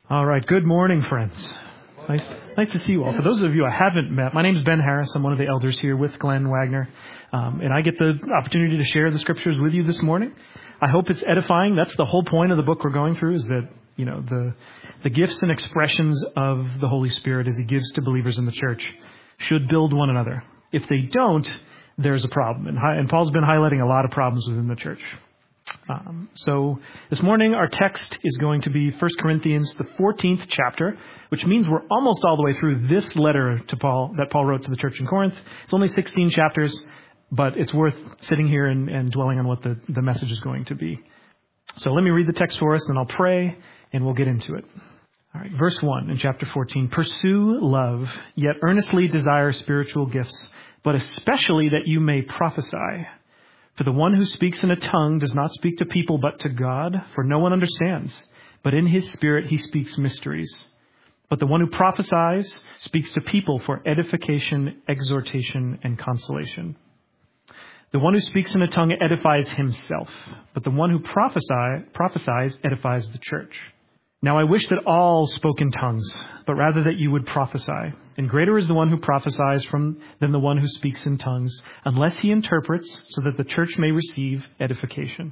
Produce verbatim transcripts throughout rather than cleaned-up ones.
All right. Good morning, friends. Nice, nice to see you all. For those of you I haven't met, my name is Ben Harris. I'm one of the elders here with Glenn Wagner, um, and I get the opportunity to share the scriptures with you this morning. I hope it's edifying. That's the whole point of the book we're going through, is that you know the the gifts and expressions of the Holy Spirit as He gives to believers in the church should build one another. If they don't, there's a problem, and, and Paul's been highlighting a lot of problems within the church. Um, so this morning our text is going to be First Corinthians, the fourteenth chapter, which means we're almost all the way through this letter to Paul that Paul wrote to the church in Corinth. It's only sixteen chapters, but it's worth sitting here and, and dwelling on what the, the message is going to be. So let me read the text for us, and I'll pray, and we'll get into it. All right, verse one in chapter fourteen. Pursue love, yet earnestly desire spiritual gifts, but especially that you may prophesy. For the one who speaks in a tongue does not speak to people but to God, for no one understands. But in his spirit he speaks mysteries. But the one who prophesies speaks to people for edification, exhortation, and consolation. The one who speaks in a tongue edifies himself, but the one who prophesy, prophesies edifies the church. Now I wish that all spoke in tongues, but rather that you would prophesy. And greater is the one who prophesies from than the one who speaks in tongues, unless he interprets, so that the church may receive edification.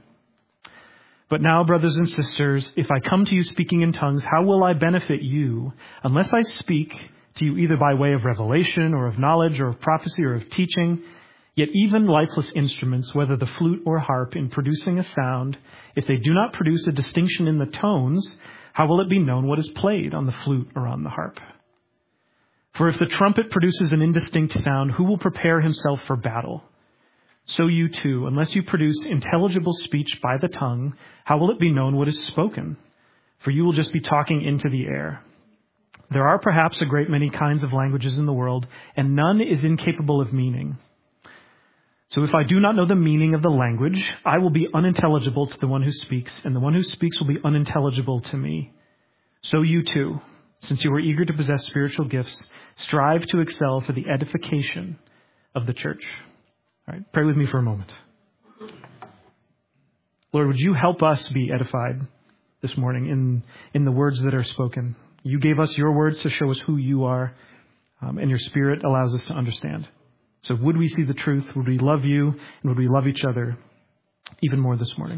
But now, brothers and sisters, if I come to you speaking in tongues, how will I benefit you, unless I speak to you either by way of revelation or of knowledge or of prophecy or of teaching? Yet even lifeless instruments, whether the flute or harp, in producing a sound, if they do not produce a distinction in the tones, how will it be known what is played on the flute or on the harp? For if the trumpet produces an indistinct sound, who will prepare himself for battle? So you too, unless you produce intelligible speech by the tongue, how will it be known what is spoken? For you will just be talking into the air. There are perhaps a great many kinds of languages in the world, and none is incapable of meaning. So if I do not know the meaning of the language, I will be unintelligible to the one who speaks, and the one who speaks will be unintelligible to me. So you too, since you are eager to possess spiritual gifts, strive to excel for the edification of the church. All right, pray with me for a moment. Lord, would you help us be edified this morning in, in the words that are spoken? You gave us your words to show us who you are, um, and your Spirit allows us to understand. So would we see the truth? Would we love you? And would we love each other even more this morning?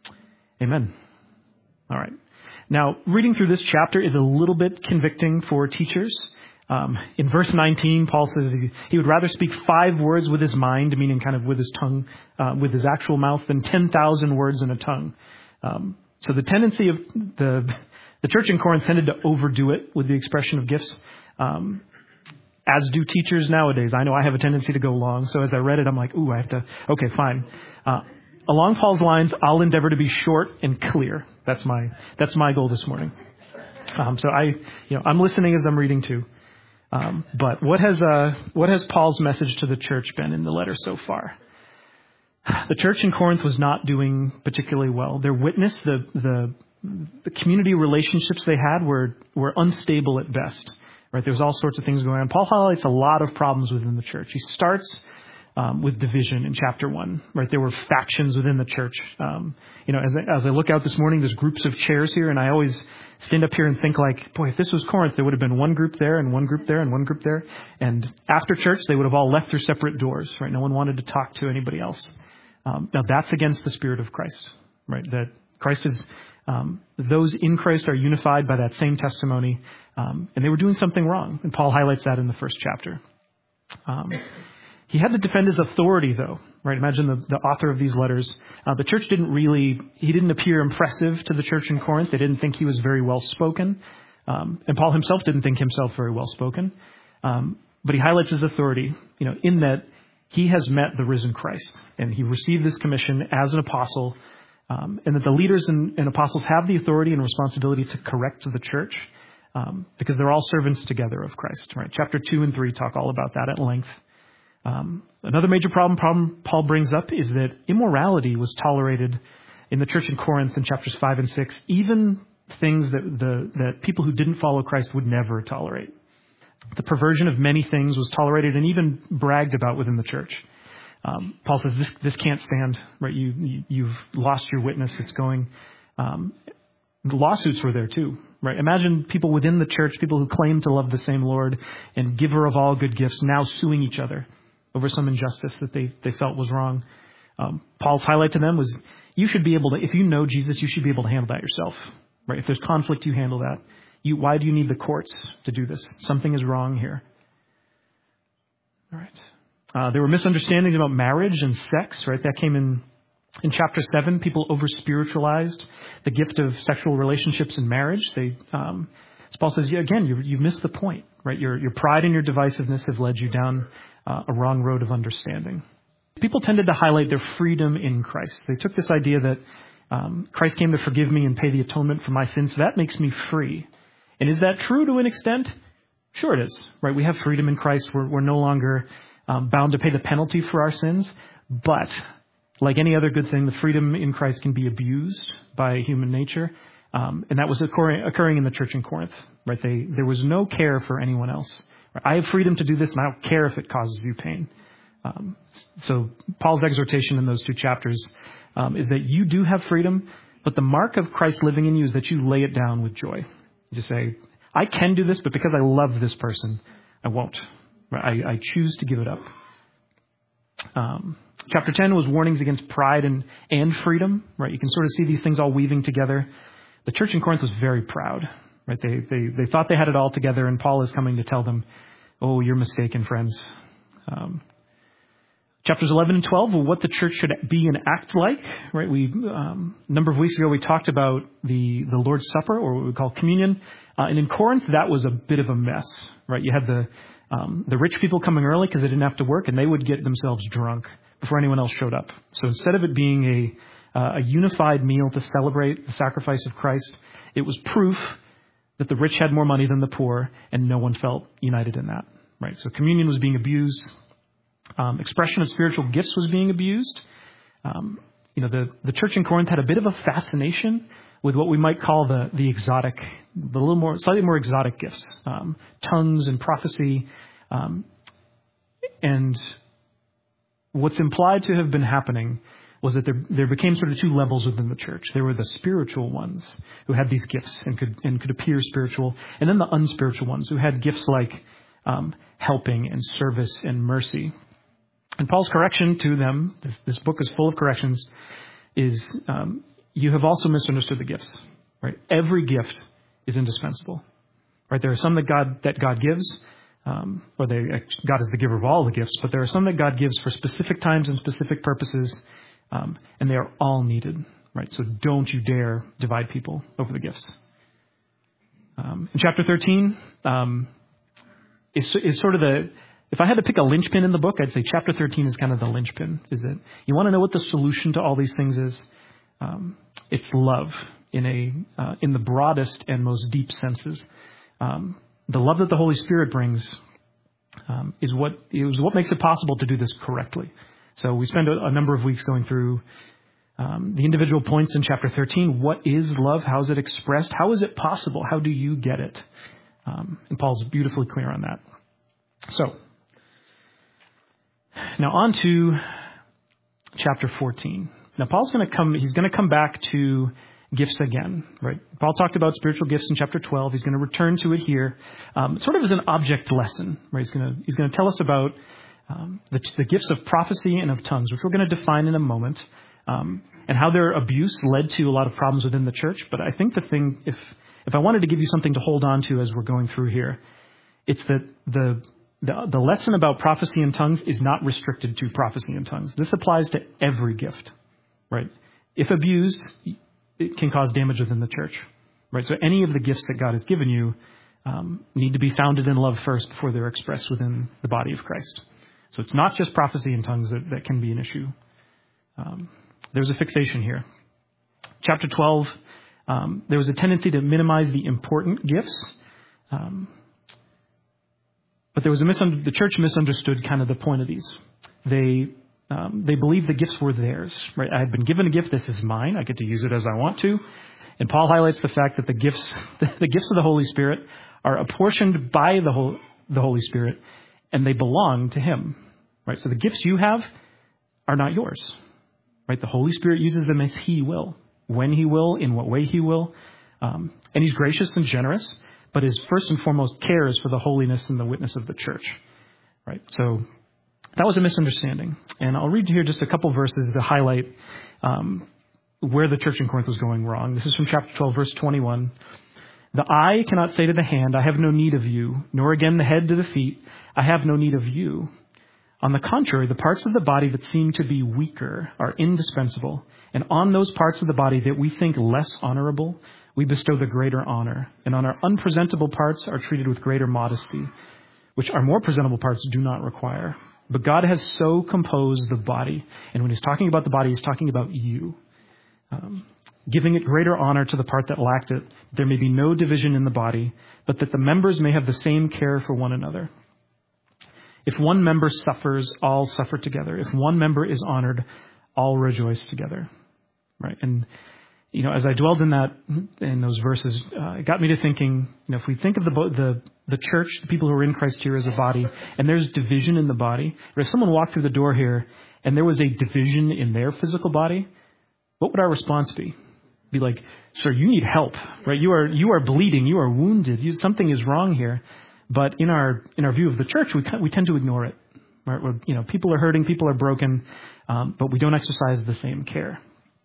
Amen. All right. Now, reading through this chapter is a little bit convicting for teachers. Um, in verse nineteen, Paul says he, he would rather speak five words with his mind, meaning kind of with his tongue, uh, with his actual mouth, than ten thousand words in a tongue. Um, so the tendency of the the church in Corinth tended to overdo it with the expression of gifts. Um, As do teachers nowadays. I know I have a tendency to go long. So as I read it, I'm like, ooh, I have to, okay, fine. Uh, along Paul's lines, I'll endeavor to be short and clear. That's my, that's my goal this morning. Um, so I, you know, I'm listening as I'm reading too. Um, but what has, uh, what has Paul's message to the church been in the letter so far? The church in Corinth was not doing particularly well. Their witness, the, the, the community relationships they had were, were unstable at best. Right, there's all sorts of things going on. Paul highlights a lot of problems within the church. He starts um, with division in chapter one. Right, there were factions within the church. Um, you know, as I, as I look out this morning, there's groups of chairs here, and I always stand up here and think like, boy, if this was Corinth, there would have been one group there and one group there and one group there. And after church, they would have all left through separate doors. Right, no one wanted to talk to anybody else. Um, now that's against the Spirit of Christ. Right, that Christ is. Um, those in Christ are unified by that same testimony, um, and they were doing something wrong. And Paul highlights that in the first chapter. Um, he had to defend his authority, though. Right? Imagine the, the author of these letters. Uh, the church didn't really, he didn't appear impressive to the church in Corinth. They didn't think he was very well spoken. Um, and Paul himself didn't think himself very well spoken. Um, but he highlights his authority, you know, in that he has met the risen Christ, and he received this commission as an apostle. Um, and that the leaders and, and apostles have the authority and responsibility to correct the church um, because they're all servants together of Christ. Right? Chapter two and three talk all about that at length. Um, another major problem, problem Paul brings up is that immorality was tolerated in the church in Corinth in chapters five and six, even things that the that people who didn't follow Christ would never tolerate. The perversion of many things was tolerated and even bragged about within the church. Um, Paul says this this can't stand, right? You, you you've lost your witness. It's going. Um, the lawsuits were there too, right? Imagine people within the church, people who claim to love the same Lord and giver of all good gifts, now suing each other over some injustice that they, they felt was wrong. Um, Paul's highlight to them was, you should be able to, if you know Jesus, you should be able to handle that yourself, right? If there's conflict, you handle that. You, why do you need the courts to do this? Something is wrong here. All right. Uh, there were misunderstandings about marriage and sex, right? That came in in chapter seven. People over-spiritualized the gift of sexual relationships in marriage. They, um, as Paul says, yeah, again, you, you've missed the point, right? Your, your pride and your divisiveness have led you down uh, a wrong road of understanding. People tended to highlight their freedom in Christ. They took this idea that um, Christ came to forgive me and pay the atonement for my sins, so that makes me free. And is that true to an extent? Sure it is, right? We have freedom in Christ. We're, we're no longer um, bound to pay the penalty for our sins. But like any other good thing, the freedom in Christ can be abused by human nature. Um, and that was occurring, occurring in the church in Corinth, right? They, there was no care for anyone else. I have freedom to do this, and I don't care if it causes you pain. Um, so Paul's exhortation in those two chapters um, is that you do have freedom, but the mark of Christ living in you is that you lay it down with joy. You just say, I can do this, but because I love this person, I won't. I, I choose to give it up. Um, chapter ten was warnings against pride and, and freedom, right? You can sort of see these things all weaving together. The church in Corinth was very proud, right? They, they, they thought they had it all together, and Paul is coming to tell them, oh, you're mistaken, friends. Um, Chapters eleven and twelve were what the church should be and act like, right? We um, a number of weeks ago we talked about the, the Lord's Supper, or what we call communion, uh, and in Corinth that was a bit of a mess, right? You had the um, the rich people coming early because they didn't have to work, and they would get themselves drunk before anyone else showed up. So instead of it being a uh, a unified meal to celebrate the sacrifice of Christ, it was proof that the rich had more money than the poor, and no one felt united in that, right? So communion was being abused. Um, expression of spiritual gifts was being abused. Um, you know, the, the church in Corinth had a bit of a fascination with what we might call the the exotic, the little more, slightly more exotic gifts, um, tongues and prophecy. Um, and what's implied to have been happening was that there there became sort of two levels within the church. There were the spiritual ones who had these gifts and could and could appear spiritual, and then the unspiritual ones who had gifts like um, helping and service and mercy. And Paul's correction to them, this, this book is full of corrections, is um, you have also misunderstood the gifts, right? Every gift is indispensable, right? There are some that God that God gives, um, or they, God is the giver of all the gifts, but there are some that God gives for specific times and specific purposes, um, and they are all needed, right? So don't you dare divide people over the gifts. Um, in chapter thirteen, um, is, is sort of the... If I had to pick a linchpin in the book, I'd say chapter thirteen is kind of the linchpin. Is it? You want to know what the solution to all these things is? Um, it's love in a uh, in the broadest and most deep senses. Um, the love that the Holy Spirit brings um, is what is what makes it possible to do this correctly. So we spend a, a number of weeks going through um, the individual points in chapter thirteen. What is love? How is it expressed? How is it possible? How do you get it? Um, and Paul's beautifully clear on that. So. Now on to chapter fourteen. Now Paul's going to come, he's going to come back to gifts again, right? Paul talked about spiritual gifts in chapter twelve. He's going to return to it here, um, sort of as an object lesson, right? He's going to, he's going to tell us about um, the, the gifts of prophecy and of tongues, which we're going to define in a moment, um, and how their abuse led to a lot of problems within the church. But I think the thing, if, if I wanted to give you something to hold on to as we're going through here, it's that the The, the lesson about prophecy and tongues is not restricted to prophecy and tongues. This applies to every gift, right? If abused, it can cause damage within the church, right? So any of the gifts that God has given you um, need to be founded in love first before they're expressed within the body of Christ. So it's not just prophecy and tongues that, that can be an issue. Um, there's a fixation here. Chapter twelve, um, there was a tendency to minimize the important gifts. Um, But there was a misunder- the church misunderstood kind of the point of these. They um, they believed the gifts were theirs, right? I had been given a gift. This is mine. I get to use it as I want to. And Paul highlights the fact that the gifts, the, the gifts of the Holy Spirit, are apportioned by the whole, the Holy Spirit, and they belong to Him, right? So the gifts you have are not yours, right? The Holy Spirit uses them as He will, when He will, in what way He will. Um, and he's gracious and generous, but his first and foremost care is for the holiness and the witness of the church. Right? So that was a misunderstanding. And I'll read here just a couple verses to highlight um, where the church in Corinth was going wrong. This is from chapter twelve, verse twenty-one. The eye cannot say to the hand, I have no need of you, nor again the head to the feet, I have no need of you. On the contrary, the parts of the body that seem to be weaker are indispensable, and on those parts of the body that we think less honorable, we bestow the greater honor, and on our unpresentable parts are treated with greater modesty, which our more presentable parts do not require. But God has so composed the body, and when he's talking about the body, he's talking about you, um, giving it greater honor to the part that lacked it. There may be no division in the body, but that the members may have the same care for one another. If one member suffers, all suffer together. If one member is honored, all rejoice together. Right? And, you know, as I dwelled in that, in those verses, uh, it got me to thinking, you know, if we think of the, the, the church, the people who are in Christ here as a body, and there's division in the body, or if someone walked through the door here and there was a division in their physical body, what would our response be? Be like, sir, you need help, right? You are, you are bleeding. You are wounded. You, something is wrong here. But in our, in our view of the church, we, we tend to ignore it. Right? We're, you know, people are hurting, people are broken, um, but we don't exercise the same care.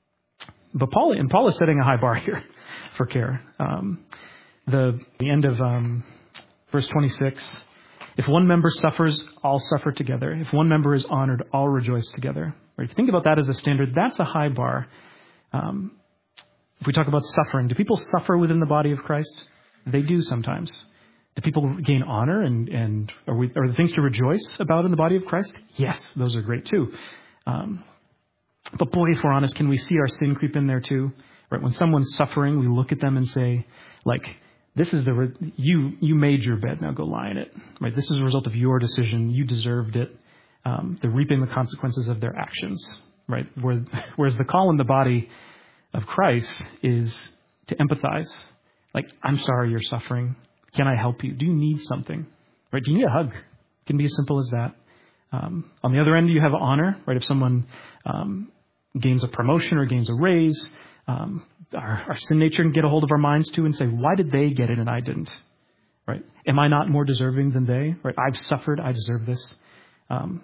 But Paul, and Paul is setting a high bar here for care. Um, the, the end of, um, verse twenty-six, if one member suffers, all suffer together. If one member is honored, all rejoice together. Right? If you think about that as a standard, that's a high bar. Um, if we talk about suffering, do people suffer within the body of Christ? They do sometimes. Do people gain honor and, and are, we, are there things to rejoice about in the body of Christ? Yes, those are great too. Um, but boy, if we're honest, can we see our sin creep in there too? Right? When someone's suffering, we look at them and say, like, this is the, re- you, you made your bed, now go lie in it. Right? This is a result of your decision. You deserved it. Um, they're reaping the consequences of their actions. Right? Where, whereas the call in the body of Christ is to empathize. Like, I'm sorry you're suffering. Can I help you? Do you need something? Right? Do you need a hug? It can be as simple as that. Um, on the other end, you have honor. Right? If someone um, gains a promotion or gains a raise, um, our, our sin nature can get a hold of our minds too and say, why did they get it and I didn't? Right? Am I not more deserving than they? Right? I've suffered. I deserve this. Um,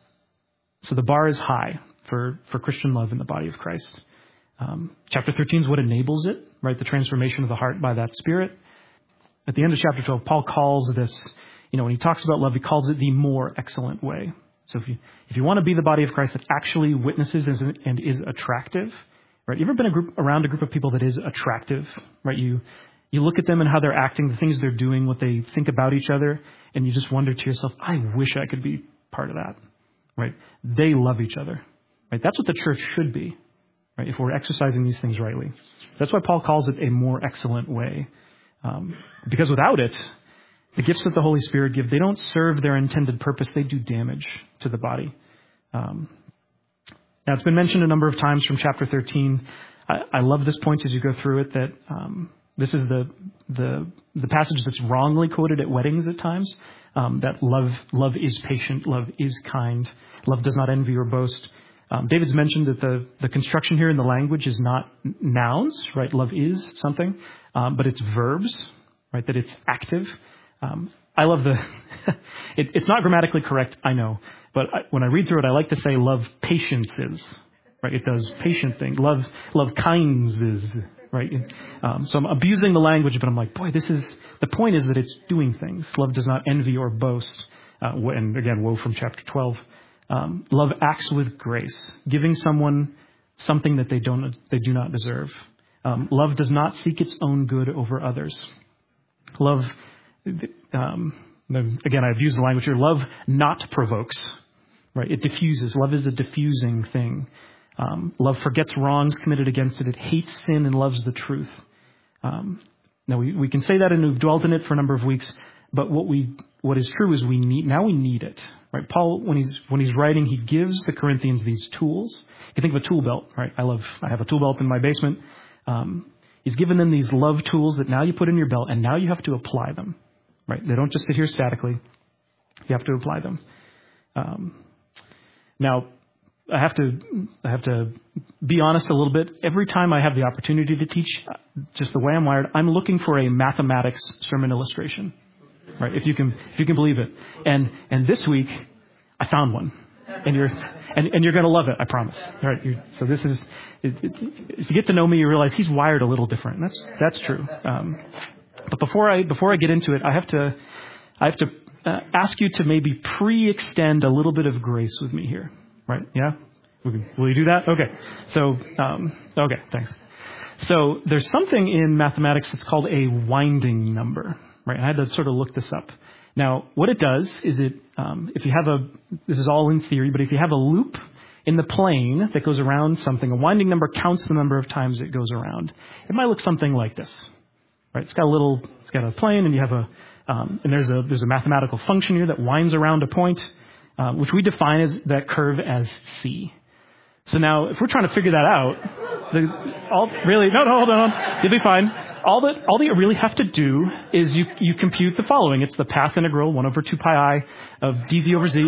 so the bar is high for, for Christian love in the body of Christ. Um, chapter thirteen is what enables it. Right? The transformation of the heart by that Spirit. At the end of chapter twelve, Paul calls this, you know, when he talks about love, he calls it the more excellent way. So if you if you want to be the body of Christ that actually witnesses and is attractive, right? You ever been a group around a group of people that is attractive, right? You you look at them and how they're acting, the things they're doing, what they think about each other, and you just wonder to yourself, I wish I could be part of that, right? They love each other, right? That's what the church should be, right? If we're exercising these things rightly. That's why Paul calls it a more excellent way. Um, because without it, the gifts that the Holy Spirit give, they don't serve their intended purpose. They do damage to the body. Um, now, it's been mentioned a number of times from chapter thirteen. I, I love this point as you go through it, that um, this is the, the the passage that's wrongly quoted at weddings at times, um, that love love is patient, love is kind, love does not envy or boast. Um, David's mentioned that the, the construction here in the language is not nouns, right? Love is something, um, but it's verbs, right? That it's active. Um, I love the, it, it's not grammatically correct, I know, but I, when I read through it, I like to say love patiences, right? It does patient things. Love, love kindses, right? Um, so I'm abusing the language, but I'm like, boy, this is, the point is that it's doing things. Love does not envy or boast. Uh, and again, woe from chapter twelve. Um, love acts with grace, giving someone something that they don't, they do not deserve. Um, love does not seek its own good over others. Love, um, again, I've used the language here. Love not provokes, right? It diffuses. Love is a diffusing thing. Um, love forgets wrongs committed against it. It hates sin and loves the truth. Um, now we, we can say that and we've dwelt in it for a number of weeks, but what we, what is true is we need, now we need it. Right? Paul, when he's when he's writing, he gives the Corinthians these tools. You think of a tool belt, right? I love, I have a tool belt in my basement. Um, he's given them these love tools that now you put in your belt, and now you have to apply them, right? They don't just sit here statically. You have to apply them. Um, now, I have to I have to be honest a little bit. Every time I have the opportunity to teach, just the way I'm wired, I'm looking for a mathematics sermon illustration, right? If you can if you can believe it. And and this week I found one, and you're and, and you're going to love it. I promise. All right. You're, so this is it, it, if you get to know me, you realize he's wired a little different. And that's that's true. Um, but before I before I get into it, I have to I have to uh, ask you to maybe pre-extend a little bit of grace with me here. Right? Yeah? Will you do that? Okay. So, um, okay, thanks. So there's something in mathematics that's called a winding number, right? I had to sort of look this up. Now, what it does is it, um, if you have a, this is all in theory, but if you have a loop in the plane that goes around something, a winding number counts the number of times it goes around. It might look something like this, right? It's got a little, it's got a plane, and you have a, um, and there's a, there's a mathematical function here that winds around a point. Uh, which we define as that curve as C. So now, if we're trying to figure that out, the, all really no, no, hold on, you'll be fine. All that all that you really have to do is you you compute the following. It's the path integral one over two pi I of dz over z.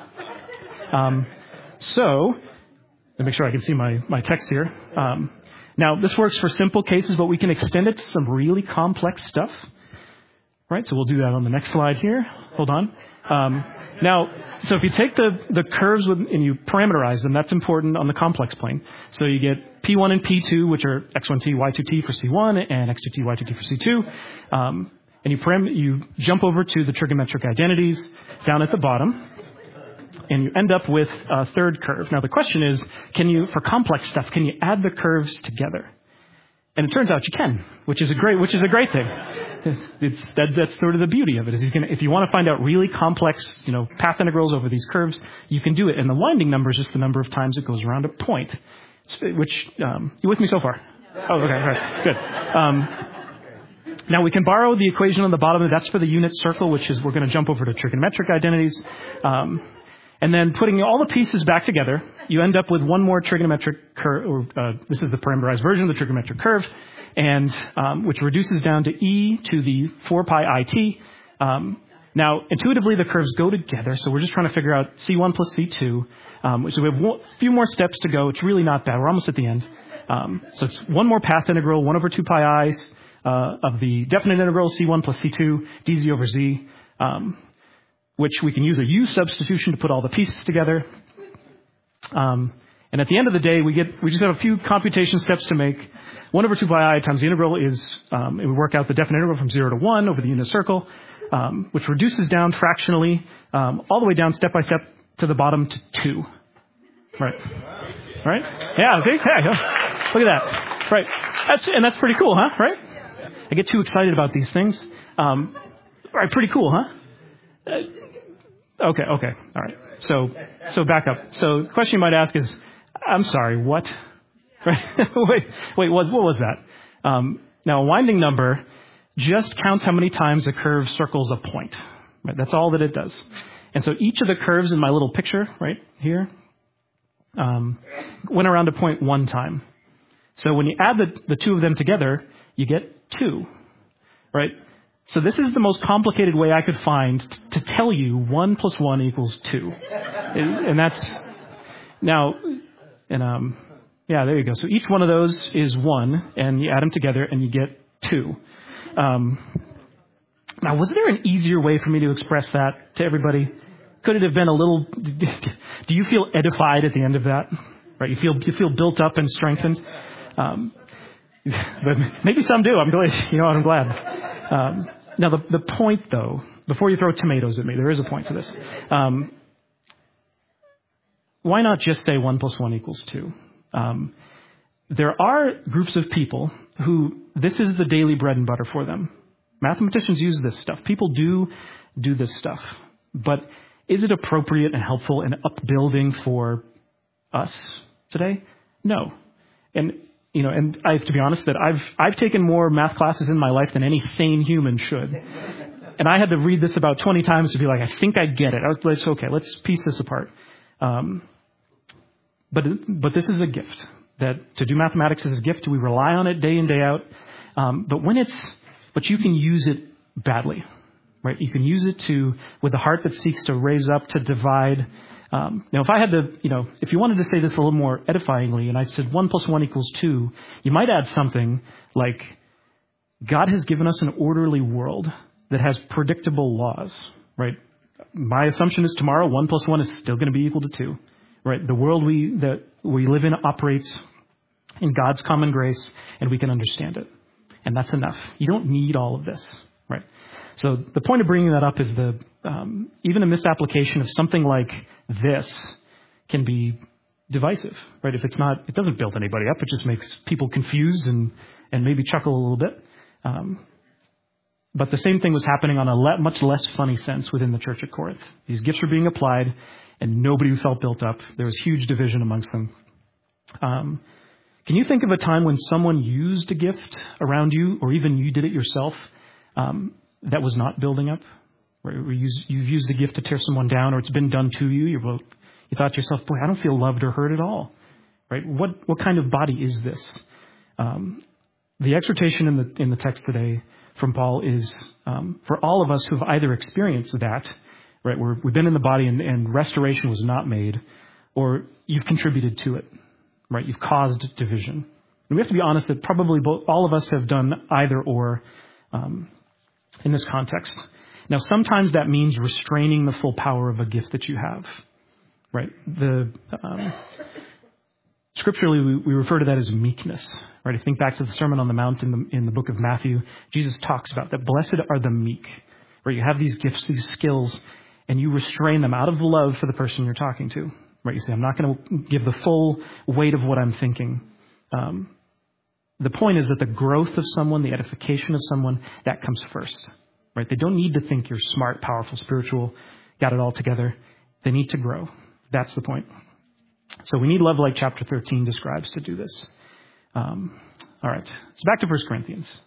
Um, so let me make sure I can see my my text here. Um, now this works for simple cases, but we can extend it to some really complex stuff. Right. So we'll do that on the next slide here. Hold on. Um, Now, so if you take the, the curves with, and you parameterize them, that's important on the complex plane. So you get P one and P two, which are x one t, y two t for C one, and x two t, y two t for C two. Um, and you, param- you jump over to the trigonometric identities down at the bottom, and you end up with a third curve. Now, the question is, can you, for complex stuff, can you add the curves together? And it turns out you can, which is a great, which is a great thing. It's, that, that's sort of the beauty of it. Is you can, if you want to find out really complex, you know, path integrals over these curves, you can do it. And the winding number is just the number of times it goes around a point. Which, um, you with me so far? Oh, okay, all right, good. Um, now we can borrow the equation on the bottom. That's for the unit circle, which is we're going to jump over to trigonometric identities. Um, And then putting all the pieces back together, you end up with one more trigonometric curve. Or, uh, this is the parameterized version of the trigonometric curve, and um, which reduces down to e to the four pi I t. Um, now, intuitively, the curves go together, so we're just trying to figure out C one plus C two. Um, so we have a few more steps to go. It's really not bad. We're almost at the end. Um, so it's one more path integral, one over two pi I uh, of the definite integral C one plus C two dz over z. Um, which we can use a U substitution to put all the pieces together. Um, and at the end of the day, we get we just have a few computation steps to make. one over two pi I times the integral is, um, and we work out the definite integral from zero to one over the unit circle, um, which reduces down fractionally um, all the way down step by step to the bottom to two. Right. Right? Yeah, see? Yeah, look at that. Right. That's, and that's pretty cool, huh? Right? I get too excited about these things. Um, right, pretty cool, huh? Uh, Okay, okay, all right. So, so back up. So the question you might ask is, I'm sorry, what? Right? wait, wait, what, what was that? Um, now, a winding number just counts how many times a curve circles a point. Right? That's all that it does. And so each of the curves in my little picture right here um, went around a point one time. So when you add the, the two of them together, you get two, right? So this is the most complicated way I could find t- to tell you one plus one equals two. And, and that's, now, and um, yeah, there you go. So each one of those is one, and you add them together, and you get two. Um, now, was there an easier way for me to express that to everybody? Could it have been a little, do you feel edified at the end of that? Right, you feel you feel built up and strengthened? Um, but maybe some do. I'm glad, you know what, I'm glad. Um, now, the, the point, though, before you throw tomatoes at me, there is a point to this. Um, why not just say one plus one equals two? Um, there are groups of people who this is the daily bread and butter for them. Mathematicians use this stuff. People do do this stuff. But is it appropriate and helpful and upbuilding for us today? No. And You know, and I have to be honest that I've I've taken more math classes in my life than any sane human should, and I had to read this about twenty times to be like, I think I get it. I was like, okay, let's piece this apart. Um, but but this is a gift. That to do mathematics is a gift. We rely on it day in, day out. Um, but when it's but you can use it badly, right? You can use it to with a heart that seeks to raise up, to divide. Um, now, if I had to, you know, if you wanted to say this a little more edifyingly, and I said one plus one equals two, you might add something like, God has given us an orderly world that has predictable laws, right? My assumption is tomorrow, one plus one is still going to be equal to two, right? The world we that we live in operates in God's common grace, and we can understand it. And that's enough. You don't need all of this, right? So the point of bringing that up is the um, even a misapplication of something like this can be divisive, right? If it's not, it doesn't build anybody up. It just makes people confused and, and maybe chuckle a little bit. Um, but the same thing was happening on a le- much less funny sense within the church at Corinth. These gifts were being applied, and nobody felt built up. There was huge division amongst them. Um, can you think of a time when someone used a gift around you, or even you did it yourself, um, that was not building up? Where you use, you've used the gift to tear someone down, or it's been done to you. You're, well, you thought to yourself, boy, I don't feel loved or heard at all. Right? What what kind of body is this? Um, the exhortation in the in the text today from Paul is um, for all of us who've either experienced that, right, where we've been in the body and, and restoration was not made, or you've contributed to it, right? You've caused division. And we have to be honest that probably both, all of us have done either or um, in this context. Now, sometimes that means restraining the full power of a gift that you have, right? The um, scripturally, we, we refer to that as meekness, right? If you think back to the Sermon on the Mount in the, in the book of Matthew, Jesus talks about that. Blessed are the meek, where you have these gifts, these skills, and you restrain them out of love for the person you're talking to, right? You say, I'm not going to give the full weight of what I'm thinking. Um, the point is that the growth of someone, the edification of someone, that comes first. Right? They don't need to think you're smart, powerful, spiritual, got it all together. They need to grow. That's the point. So we need love like chapter thirteen describes to do this. Um, all right. So back to First Corinthians.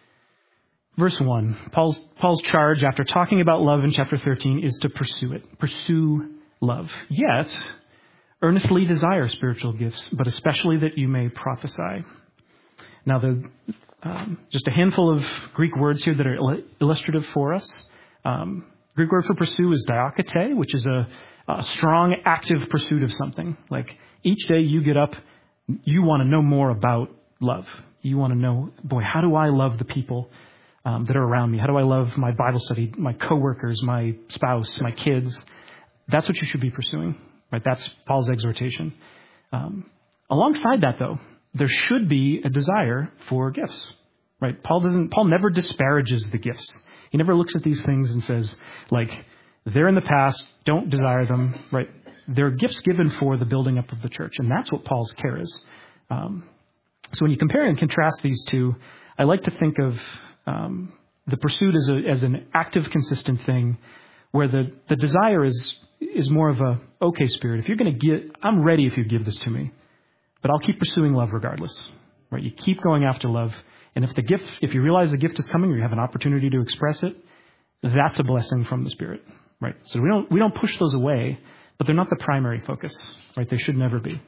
Verse one, Paul's, Paul's charge after talking about love in chapter thirteen is to pursue it. Pursue love. Yet, earnestly desire spiritual gifts, but especially that you may prophesy. Now, the Um, just a handful of Greek words here that are il- illustrative for us. Um, Greek word for pursue is diakate, which is a, a strong, active pursuit of something. Like each day you get up, you want to know more about love. You want to know, boy, how do I love the people um, that are around me? How do I love my Bible study, my coworkers, my spouse, my kids? That's what you should be pursuing, right? That's Paul's exhortation. Um, alongside that, though, there should be a desire for gifts, right? Paul doesn't, Paul never disparages the gifts. He never looks at these things and says, like, they're in the past, don't desire them, right? They're gifts given for the building up of the church, and that's what Paul's care is. Um, so when you compare and contrast these two, I like to think of um, the pursuit as, a, as an active, consistent thing, where the, the desire is is more of a, okay, Spirit, if you're going to get, I'm ready if you give this to me. But I'll keep pursuing love regardless, right? You keep going after love. And if the gift, if you realize the gift is coming or you have an opportunity to express it, that's a blessing from the Spirit, right? So we don't, we don't push those away, but they're not the primary focus, right? They should never be.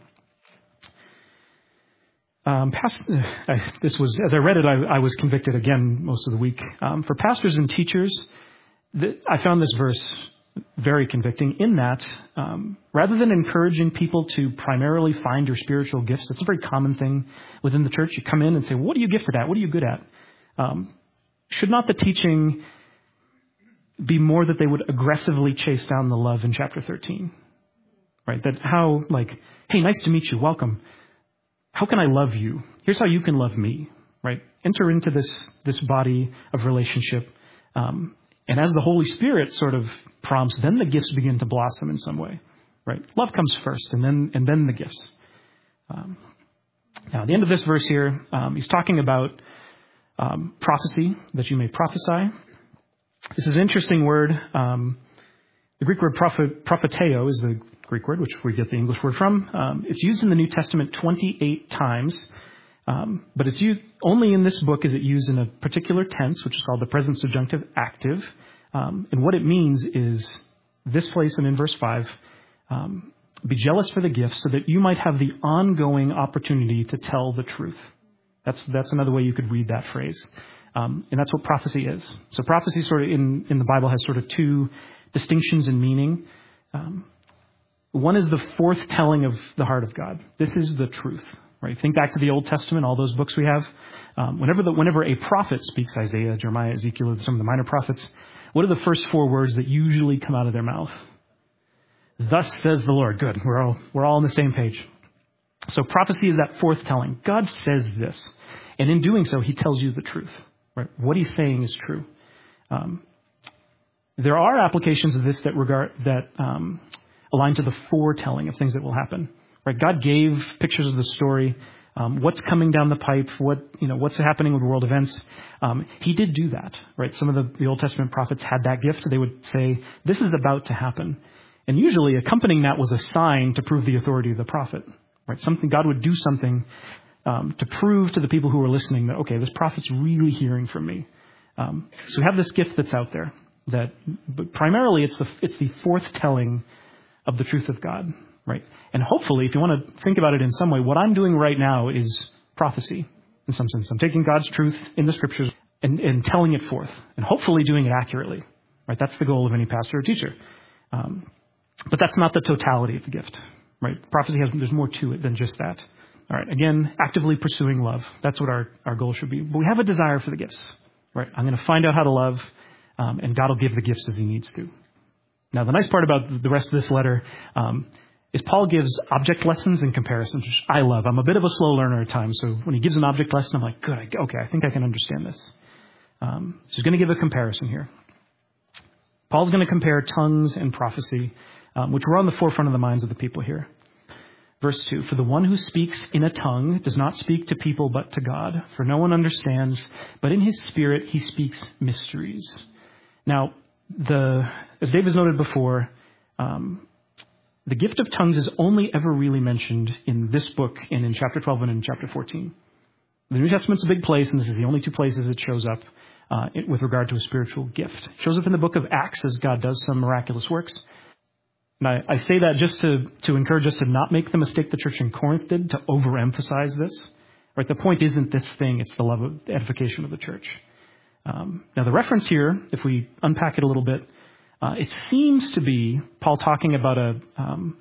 Um, past, uh, this was, as I read it, I, I was convicted again most of the week. Um, for pastors and teachers, the, I found this verse very convicting in that um, rather than encouraging people to primarily find your spiritual gifts, that's a very common thing within the church. You come in and say, what are you gifted at? What are you good at? Um, should not the teaching be more that they would aggressively chase down the love in chapter thirteen? Right? That how, like, hey, nice to meet you. Welcome. How can I love you? Here's how you can love me. Right? Enter into this, this body of relationship. Um, and as the Holy Spirit sort of prompts, then the gifts begin to blossom in some way, right? Love comes first, and then and then the gifts. Um, now, at the end of this verse here, um, he's talking about um, prophecy, that you may prophesy. This is an interesting word. Um, the Greek word prophet, propheteo is the Greek word, which we get the English word from. Um, it's used in the New Testament twenty-eight times, um, but it's used, only in this book is it used in a particular tense, which is called the present subjunctive active. Um, and what it means is this place and in verse five, um, be jealous for the gifts so that you might have the ongoing opportunity to tell the truth. That's that's another way you could read that phrase. Um, and that's what prophecy is. So prophecy sort of in, in the Bible has sort of two distinctions in meaning. Um, One is the fourth telling of the heart of God. This is the truth, right? Think back to the Old Testament, all those books we have. Um, whenever the, whenever a prophet speaks, Isaiah, Jeremiah, Ezekiel, some of the minor prophets, what are the first four words that usually come out of their mouth? Thus says the Lord. Good. We're all, we're all on the same page. So prophecy is that fourth telling. God says this. And in doing so, he tells you the truth, right? What he's saying is true. Um, there are applications of this that regard, that, um, align to the foretelling of things that will happen, right? God gave pictures of the story, um, what's coming down the pipe, what, you know, what's happening with world events. Um, he did do that, right? Some of the, the Old Testament prophets had that gift. They would say, this is about to happen. And usually accompanying that was a sign to prove the authority of the prophet, right? Something, God would do something, um, to prove to the people who were listening that, okay, this prophet's really hearing from me. Um, so we have this gift that's out there that, but primarily it's the, it's the fourth telling of the truth of God, right? And hopefully, if you want to think about it in some way, what I'm doing right now is prophecy, in some sense. I'm taking God's truth in the scriptures and, and telling it forth, and hopefully doing it accurately, right? That's the goal of any pastor or teacher. Um, but that's not the totality of the gift, right? Prophecy has, there's more to it than just that. All right, again, actively pursuing love. That's what our, our goal should be. But we have a desire for the gifts, right? I'm going to find out how to love, um, and God will give the gifts as he needs to. Now, the nice part about the rest of this letter um, is Paul gives object lessons and comparisons, which I love. I'm a bit of a slow learner at times, so when he gives an object lesson, I'm like, good, I, okay, I think I can understand this. Um, so he's going to give a comparison here. Paul's going to compare tongues and prophecy, um, which were on the forefront of the minds of the people here. Verse two, for the one who speaks in a tongue does not speak to people but to God, for no one understands, but in his spirit he speaks mysteries. Now, The, as Dave has noted before, um, the gift of tongues is only ever really mentioned in this book and in chapter twelve and in chapter fourteen. The New Testament's a big place, and this is the only two places it shows up uh, it, with regard to a spiritual gift. It shows up in the book of Acts as God does some miraculous works. And I, I say that just to, to encourage us to not make the mistake the church in Corinth did, to overemphasize this. Right? The point isn't this thing, it's the love of the edification of the church. Um, now, the reference here, if we unpack it a little bit, uh, it seems to be Paul talking about a um,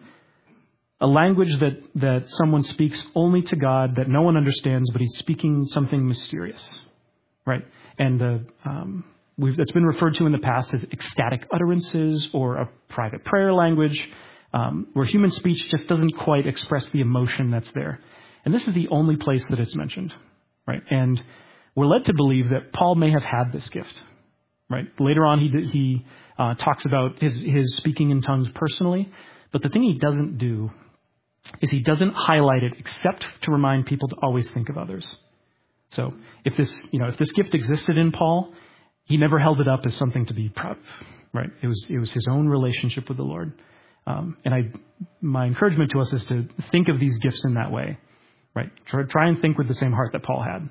a language that, that someone speaks only to God, that no one understands, but he's speaking something mysterious, right? And uh, um, we've, it's been referred to in the past as ecstatic utterances or a private prayer language, um, where human speech just doesn't quite express the emotion that's there. And this is the only place that it's mentioned, right? And we're led to believe that Paul may have had this gift, right? Later on, he he uh, talks about his, his speaking in tongues personally, but the thing he doesn't do is he doesn't highlight it except to remind people to always think of others. So if this, you know, if this gift existed in Paul, he never held it up as something to be proud of, right? It was it was his own relationship with the Lord, um, and I my encouragement to us is to think of these gifts in that way, right? Try, try and think with the same heart that Paul had.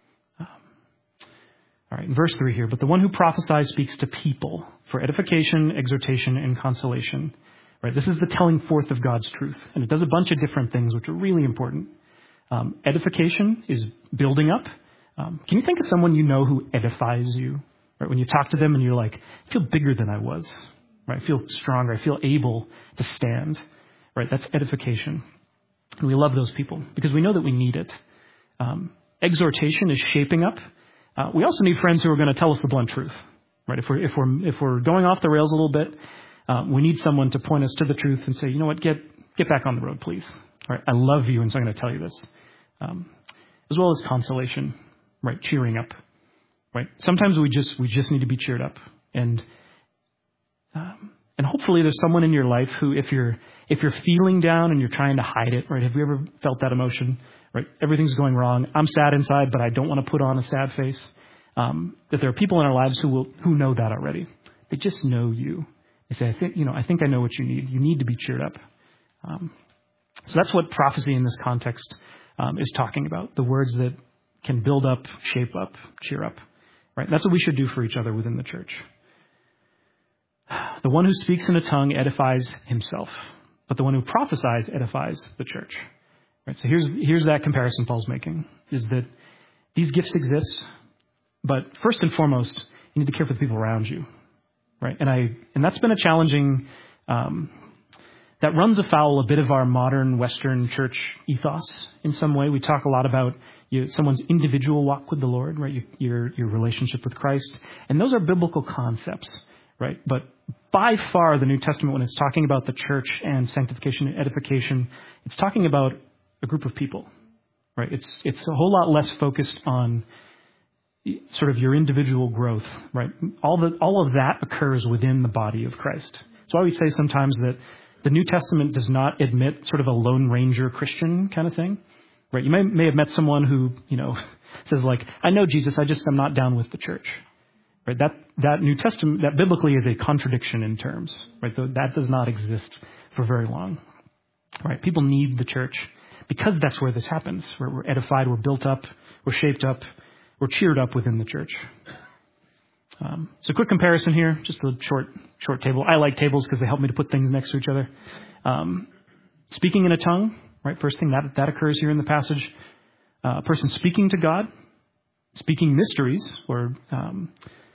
All right, in verse three here, but the one who prophesies speaks to people for edification, exhortation, and consolation. Right, this is the telling forth of God's truth, and it does a bunch of different things which are really important. Um, edification is building up. Um, can you think of someone you know who edifies you? Right, when you talk to them and you're like, I feel bigger than I was. Right, I feel stronger. I feel able to stand. Right, that's edification. And we love those people because we know that we need it. Um, exhortation is shaping up. Uh, we also need friends who are going to tell us the blunt truth. Right, if we're if we're if we're going off the rails a little bit. Uh, we need someone to point us to the truth and say, you know what, get get back on the road, please. All right, I love you, and so I'm going to tell you this. Um, as well as consolation, right, cheering up. Right, sometimes we just we just need to be cheered up, and um, and hopefully there's someone in your life who, if you're if you're feeling down and you're trying to hide it, right? Have you ever felt that emotion? Right, everything's going wrong. I'm sad inside, but I don't want to put on a sad face. Um, that there are people in our lives who will who know that already. They just know you. They say, I think, you know, I think I know what you need. You need to be cheered up. Um, so that's what prophecy in this context um, is talking about. The words that can build up, shape up, cheer up. Right? That's what we should do for each other within the church. The one who speaks in a tongue edifies himself, but the one who prophesies edifies the church. Right? So here's here's that comparison Paul's making: is that these gifts exist, but first and foremost, you need to care for the people around you. Right, and I and that's been a challenging um, that runs afoul a bit of our modern Western church ethos in some way. We talk a lot about you, someone's individual walk with the Lord, right? Your, your relationship with Christ. And those are biblical concepts, right? But by far the New Testament, when it's talking about the church and sanctification and edification, it's talking about a group of people, right? It's, it's a whole lot less focused on sort of your individual growth, right? All the, all of that occurs within the body of Christ. That's why we say sometimes that the New Testament does not admit sort of a Lone Ranger Christian kind of thing, right? You may, may have met someone who, you know, says like, I know Jesus, I just am not down with the church, right? That, that New Testament, that biblically is a contradiction in terms, right? That does not exist for very long, right? People need the church because that's where this happens, where we're edified, we're built up, we're shaped up, we're cheered up within the church. Um, so quick comparison here, just a short short table. I like tables because they help me to put things next to each other. Um, speaking in a tongue, right? First thing, that, that occurs here in the passage. Uh, a person speaking to God, speaking mysteries, or um,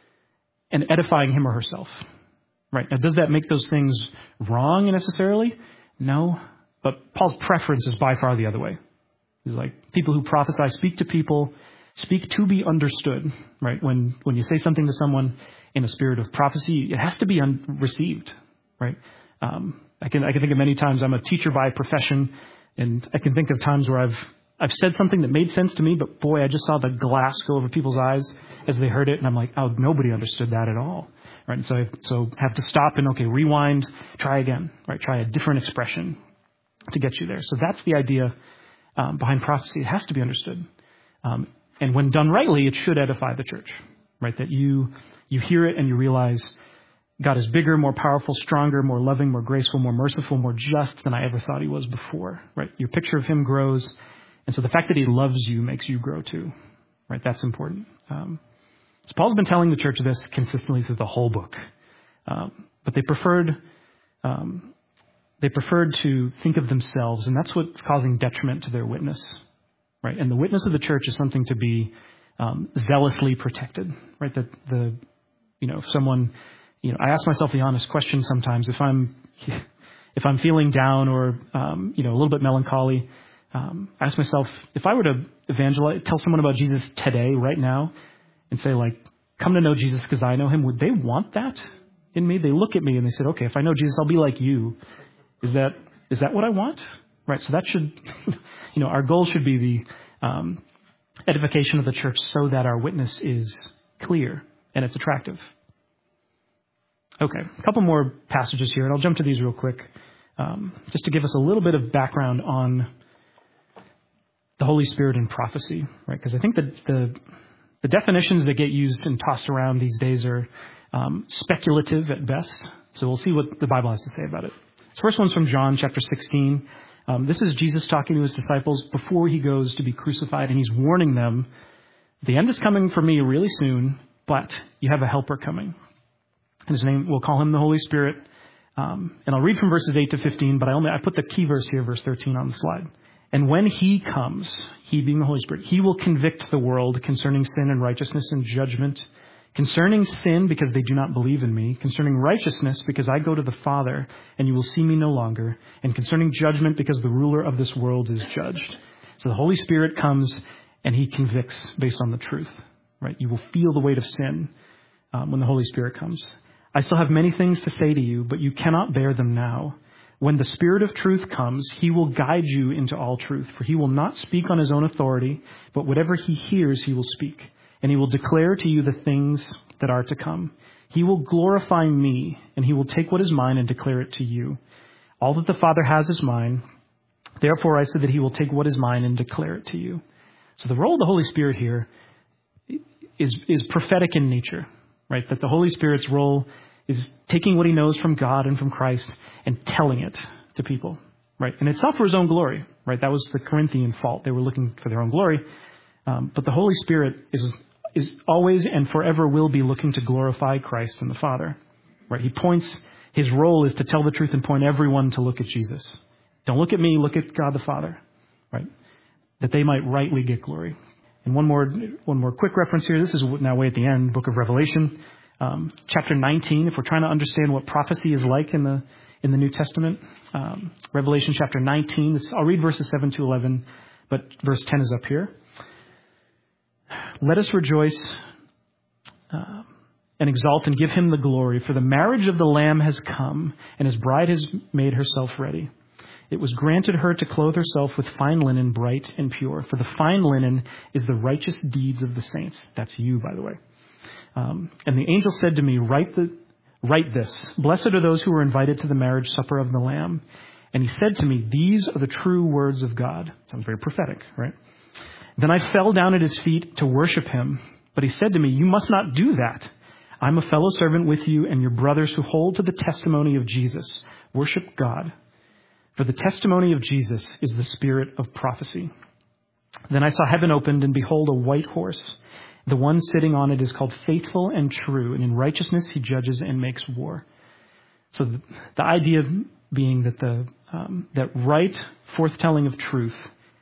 and edifying him or herself. Right? Now, does that make those things wrong necessarily? No. But Paul's preference is by far the other way. He's like, people who prophesy speak to people, speak to be understood, right? When when you say something to someone in a spirit of prophecy, it has to be un- received, right? Um, I can I can think of many times. I'm a teacher by profession, and I can think of times where I've I've said something that made sense to me, but boy, I just saw the glass go over people's eyes as they heard it, and I'm like, oh, nobody understood that at all, right? And so I so have to stop and okay, rewind, try again, right? Try a different expression to get you there. So that's the idea um, behind prophecy. It has to be understood. Um, And when done rightly, it should edify the church, right? That you you hear it and you realize God is bigger, more powerful, stronger, more loving, more graceful, more merciful, more just than I ever thought he was before, right? Your picture of him grows. And so the fact that he loves you makes you grow too, right? That's important. Um, so Paul's been telling the church this consistently through the whole book. Um, but they preferred, um, they preferred to think of themselves, and that's what's causing detriment to their witness. Right, and the witness of the church is something to be um, zealously protected. Right, that the, you know, if someone, you know, I ask myself the honest question sometimes if I'm, if I'm feeling down or um, you know, a little bit melancholy, um, I ask myself if I were to evangelize, tell someone about Jesus today, right now, and say like, come to know Jesus because I know him. Would they want that in me? They look at me and they said, okay, if I know Jesus, I'll be like you. Is that is that what I want? Right, so that should, you know, our goal should be the um, edification of the church so that our witness is clear and it's attractive. Okay, a couple more passages here, and I'll jump to these real quick, um, just to give us a little bit of background on the Holy Spirit and prophecy, right? Because I think that the the definitions that get used and tossed around these days are um, speculative at best. So we'll see what the Bible has to say about it. This first one's from John chapter sixteen. Um, this is Jesus talking to his disciples before he goes to be crucified, and he's warning them, the end is coming for me really soon, but you have a helper coming. And his name, we'll call him the Holy Spirit. Um, and I'll read from verses eight to fifteen, but I only I put the key verse here, verse thirteen on the slide. And when he comes, he being the Holy Spirit, he will convict the world concerning sin and righteousness and judgment. Concerning sin, because they do not believe in me. Concerning righteousness, because I go to the Father, and you will see me no longer. And concerning judgment, because the ruler of this world is judged. So the Holy Spirit comes, and he convicts based on the truth. Right? You will feel the weight of sin um, when the Holy Spirit comes. I still have many things to say to you, but you cannot bear them now. When the Spirit of truth comes, he will guide you into all truth. For he will not speak on his own authority, but whatever he hears, he will speak. And he will declare to you the things that are to come. He will glorify me, and he will take what is mine and declare it to you. All that the Father has is mine. Therefore, I said that he will take what is mine and declare it to you. So the role of the Holy Spirit here is, is prophetic in nature, right? That the Holy Spirit's role is taking what he knows from God and from Christ and telling it to people, right? And it's not for his own glory, right? That was the Corinthian fault. They were looking for their own glory. Um, but the Holy Spirit is is always and forever will be looking to glorify Christ and the Father. Right? He points, his role is to tell the truth and point everyone to look at Jesus. Don't look at me, look at God the Father. Right? That they might rightly get glory. And one more one more quick reference here. This is now way at the end, book of Revelation. Um, chapter nineteen, if we're trying to understand what prophecy is like in the in the New Testament. Um, Revelation chapter nineteen. This, I'll read verses seven to eleven, but verse ten is up here. Let us rejoice uh, and exalt and give him the glory, for the marriage of the Lamb has come, and his bride has made herself ready. It was granted her to clothe herself with fine linen, bright and pure, for the fine linen is the righteous deeds of the saints. That's you, by the way. Um, and the angel said to me, write, the, write this, blessed are those who are invited to the marriage supper of the Lamb. And he said to me, these are the true words of God. Sounds very prophetic, right? Then I fell down at his feet to worship him. But he said to me, you must not do that. I'm a fellow servant with you and your brothers who hold to the testimony of Jesus. Worship God. For the testimony of Jesus is the spirit of prophecy. Then I saw heaven opened, and behold, a white horse. The one sitting on it is called Faithful and True, and in righteousness he judges and makes war. So the, the idea being that the um, that right forthtelling of truth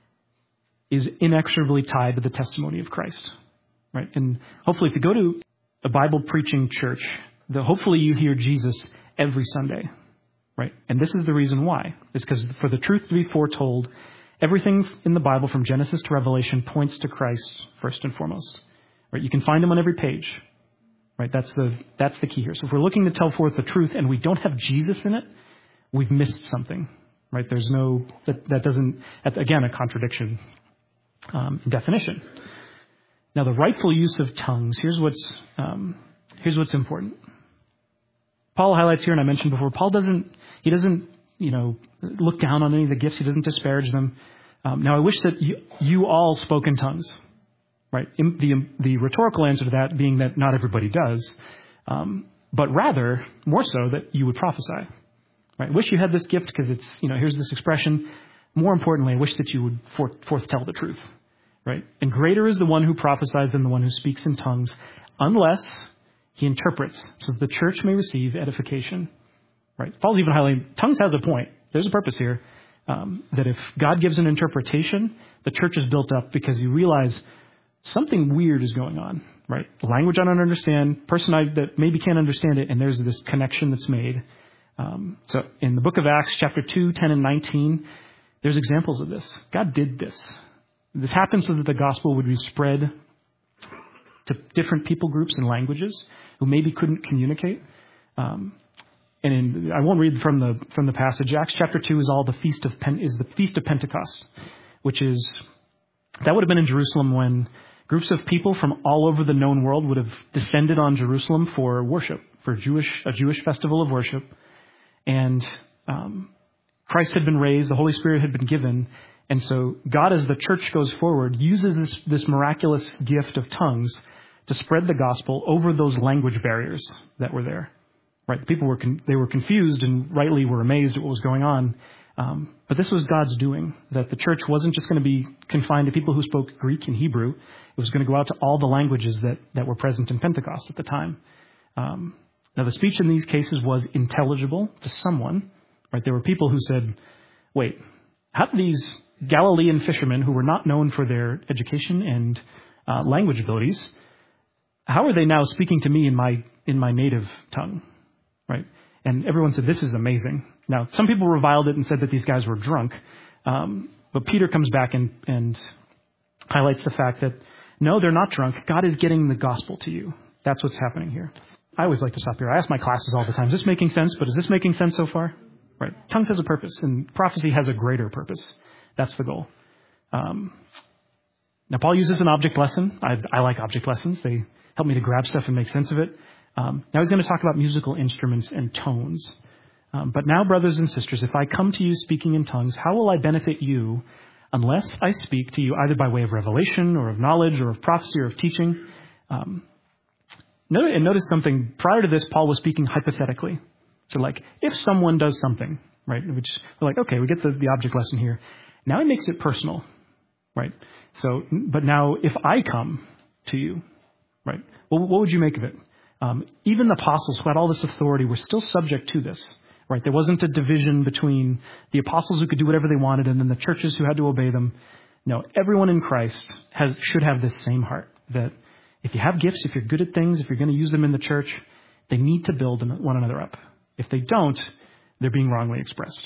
is inexorably tied to the testimony of Christ, right? And hopefully, if you go to a Bible preaching church, the, hopefully you hear Jesus every Sunday, right? And this is the reason why. It's because for the truth to be foretold, everything in the Bible from Genesis to Revelation points to Christ first and foremost, right? You can find him on every page, right? That's the that's the key here. So if we're looking to tell forth the truth and we don't have Jesus in it, we've missed something, right? There's no that that doesn't. That's again a contradiction. Um, definition. Now, the rightful use of tongues. Here's what's um, here's what's important. Paul highlights here, and I mentioned before. Paul doesn't he doesn't you know look down on any of the gifts. He doesn't disparage them. Um, now, I wish that you, you all spoke in tongues, right? In, the the rhetorical answer to that being that not everybody does, um, but rather more so that you would prophesy. Right? I wish you had this gift because it's you know here's this expression. More importantly, I wish that you would forth, forth-tell the truth, right? And greater is the one who prophesies than the one who speaks in tongues, unless he interprets, so that the church may receive edification, right? Paul's even highlighting, tongues has a point. There's a purpose here, um, that if God gives an interpretation, the church is built up because you realize something weird is going on, right? Language I don't understand, person I, that maybe can't understand it, and there's this connection that's made. Um, so in the book of Acts, chapter two, ten, and nineteen, there's examples of this. God did this. This happened so that the gospel would be spread to different people groups and languages who maybe couldn't communicate. Um, and in, I won't read from the from the passage. Acts chapter two is all the feast of Pen, is the feast of Pentecost, which is that would have been in Jerusalem when groups of people from all over the known world would have descended on Jerusalem for worship, for Jewish a Jewish festival of worship, and um, Christ had been raised, the Holy Spirit had been given, and so God, as the church goes forward, uses this, this miraculous gift of tongues to spread the gospel over those language barriers that were there. Right? The people were con- they were confused and rightly were amazed at what was going on. Um, but this was God's doing, that the church wasn't just going to be confined to people who spoke Greek and Hebrew. It was going to go out to all the languages that, that were present in Pentecost at the time. Um, now, the speech in these cases was intelligible to someone. Right? There were people who said, wait, how do these Galilean fishermen who were not known for their education and uh, language abilities, how are they now speaking to me in my in my native tongue? Right? And everyone said, this is amazing. Now, some people reviled it and said that these guys were drunk. Um, but Peter comes back and, and highlights the fact that, no, they're not drunk. God is getting the gospel to you. That's what's happening here. I always like to stop here. I ask my classes all the time, is this making sense? But is this making sense so far? Right. Tongues has a purpose, and prophecy has a greater purpose. That's the goal. Um, now, Paul uses an object lesson. I, I like object lessons. They help me to grab stuff and make sense of it. Um, now he's going to talk about musical instruments and tones. Um, but now, brothers and sisters, if I come to you speaking in tongues, how will I benefit you unless I speak to you either by way of revelation or of knowledge or of prophecy or of teaching? Um, notice, and notice something. Prior to this, Paul was speaking hypothetically. So like, if someone does something, right, which we're like, okay, we get the, the object lesson here. Now he makes it personal, right? So, but now if I come to you, right, well, what would you make of it? Um, even the apostles who had all this authority were still subject to this, right? There wasn't a division between the apostles who could do whatever they wanted and then the churches who had to obey them. No, everyone in Christ has should have this same heart, that if you have gifts, if you're good at things, if you're going to use them in the church, they need to build one another up. If they don't, they're being wrongly expressed.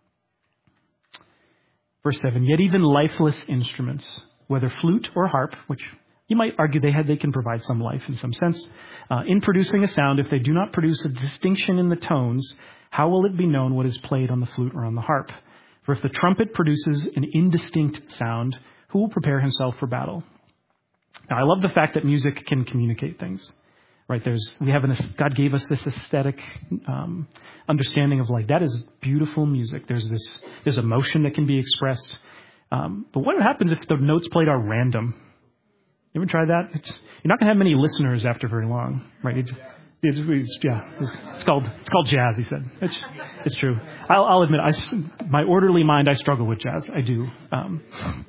Verse seven, yet even lifeless instruments, whether flute or harp, which you might argue they had, they can provide some life in some sense, uh, in producing a sound, if they do not produce a distinction in the tones, how will it be known what is played on the flute or on the harp? For if the trumpet produces an indistinct sound, who will prepare himself for battle? Now, I love the fact that music can communicate things, right? There's, we have an, God gave us this aesthetic um, understanding of like, that is beautiful music. There's this, there's emotion that can be expressed. Um, but what happens if the notes played are random? You ever try that? It's, you're not going to have many listeners after very long, right? It's, it's, it's, yeah, it's, it's called it's called jazz. He said it's it's true. I'll, I'll admit, I, my orderly mind, I struggle with jazz. I do, um,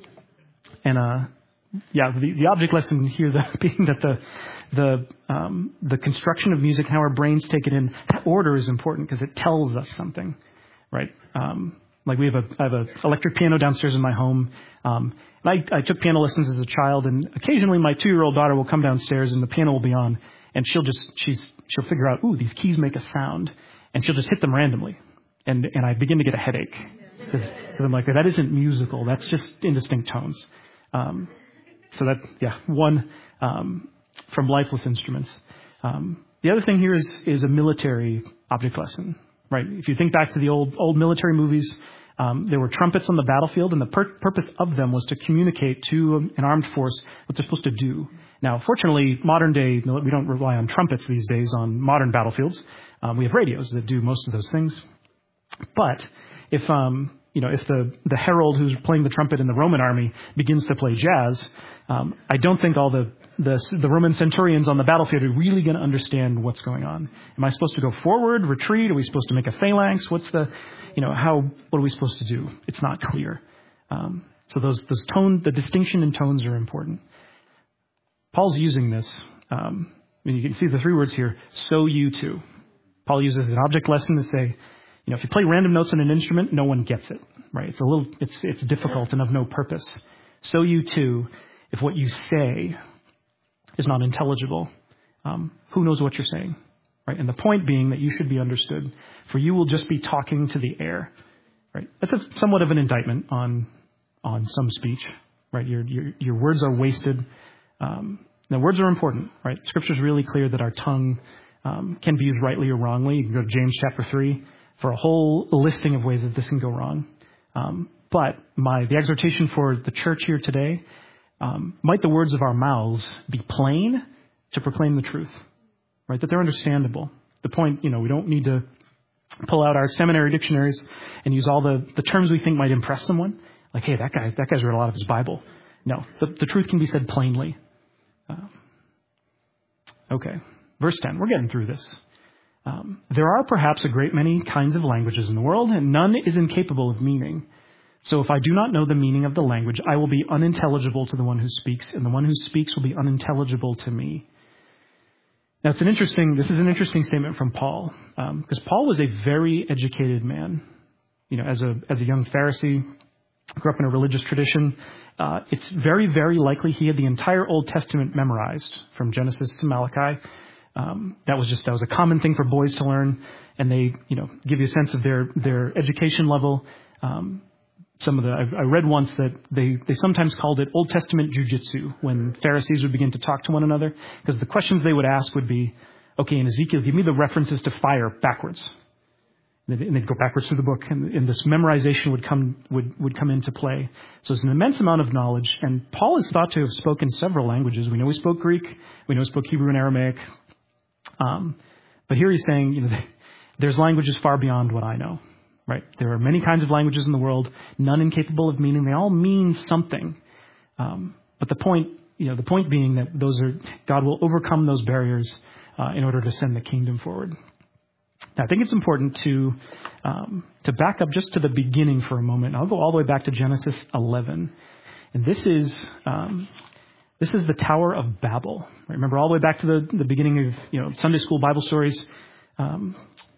and uh, yeah, the, the object lesson here the, being that the the um, the construction of music, how our brains take it in, that order is important because it tells us something, right? Um, like we have a I have an electric piano downstairs in my home. Um, and I, I took piano lessons as a child, and occasionally my two-year-old daughter will come downstairs and the piano will be on, and she'll just she's she'll figure out, ooh, these keys make a sound, and she'll just hit them randomly, and and I begin to get a headache because I'm like, that isn't musical, that's just indistinct tones. Um, so that yeah, one um, from lifeless instruments. Um, the other thing here is is a military object lesson, right? If you think back to the old old military movies. Um, there were trumpets on the battlefield, and the pur- purpose of them was to communicate to an armed force what they're supposed to do. Now, fortunately, modern day, we don't rely on trumpets these days on modern battlefields. Um, we have radios that do most of those things. But if, um, you know, if the, the herald who's playing the trumpet in the Roman army begins to play jazz, um, I don't think all the, the, the Roman centurions on the battlefield are really going to understand what's going on. Am I supposed to go forward, retreat? Are we supposed to make a phalanx? What's the, you know, how, what are we supposed to do? It's not clear. Um, so those, those tone, the distinction in tones are important. Paul's using this. Um, I mean, you can see the three words here, so you too. Paul uses an object lesson to say, you know, if you play random notes on an instrument, no one gets it, right? It's a little, it's, it's difficult and of no purpose. So you too, if what you say is not intelligible, um, who knows what you're saying, right? And the point being that you should be understood, for you will just be talking to the air, right? That's a, somewhat of an indictment on, on some speech, right? Your, your, your words are wasted. Um, now words are important, right? Scripture's really clear that our tongue, um, can be used rightly or wrongly. You can go to James chapter three for a whole listing of ways that this can go wrong. Um, but my, the exhortation for the church here today, um, might the words of our mouths be plain to proclaim the truth, right? That they're understandable. The point, you know, we don't need to pull out our seminary dictionaries and use all the, the terms we think might impress someone. Like, hey, that guy, that guy's read a lot of his Bible. No, the, the truth can be said plainly. Uh, okay. Verse ten, we're getting through this. Um, there are perhaps a great many kinds of languages in the world, and none is incapable of meaning. So if I do not know the meaning of the language, I will be unintelligible to the one who speaks, and the one who speaks will be unintelligible to me. Now, it's an interesting, this is an interesting statement from Paul, um, because Paul was a very educated man. You know, as a, as a young Pharisee, grew up in a religious tradition. Uh, it's very, very likely he had the entire Old Testament memorized from Genesis to Malachi. Um, that was just, that was a common thing for boys to learn. And they, you know, give you a sense of their, their education level. Um, some of the, I, I read once that they, they sometimes called it Old Testament jujitsu when Pharisees would begin to talk to one another, because the questions they would ask would be, okay, in Ezekiel, give me the references to fire backwards. And they'd go backwards through the book, and, and this memorization would come would, would come into play. So it's an immense amount of knowledge. And Paul is thought to have spoken several languages. We know he spoke Greek. We know he spoke Hebrew and Aramaic. Um, but here he's saying, you know, there's languages far beyond what I know. Right? There are many kinds of languages in the world, none incapable of meaning. They all mean something. Um, but the point, you know, the point being that those are God will overcome those barriers uh, in order to send the kingdom forward. Now, I think it's important to um, to back up just to the beginning for a moment. I'll go all the way back to Genesis eleven, and this is um, this is the Tower of Babel. Right? Remember, all the way back to the, the beginning of you know Sunday school Bible stories, um,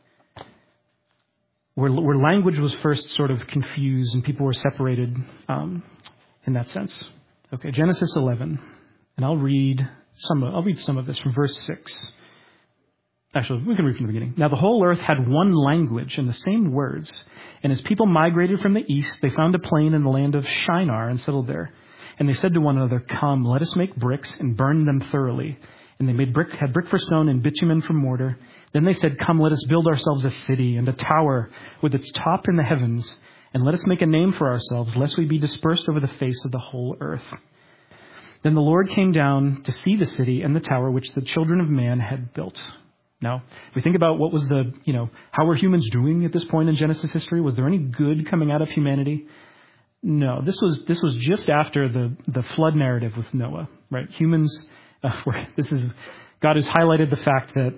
where where language was first sort of confused and people were separated um, in that sense. Okay, Genesis eleven, and I'll read some. I'll read some of this from verse six. Actually, we can read from the beginning. Now the whole earth had one language and the same words. And as people migrated from the east, they found a plain in the land of Shinar and settled there. And they said to one another, "Come, let us make bricks and burn them thoroughly." And they made brick, had brick for stone and bitumen for mortar. Then they said, "Come, let us build ourselves a city and a tower with its top in the heavens. And let us make a name for ourselves, lest we be dispersed over the face of the whole earth." Then the Lord came down to see the city and the tower which the children of man had built. Now, if we think about what was the, you know, how were humans doing at this point in Genesis history? Was there any good coming out of humanity? No, this was this was just after the, the flood narrative with Noah, right? Humans, uh, were, this is, God has highlighted the fact that,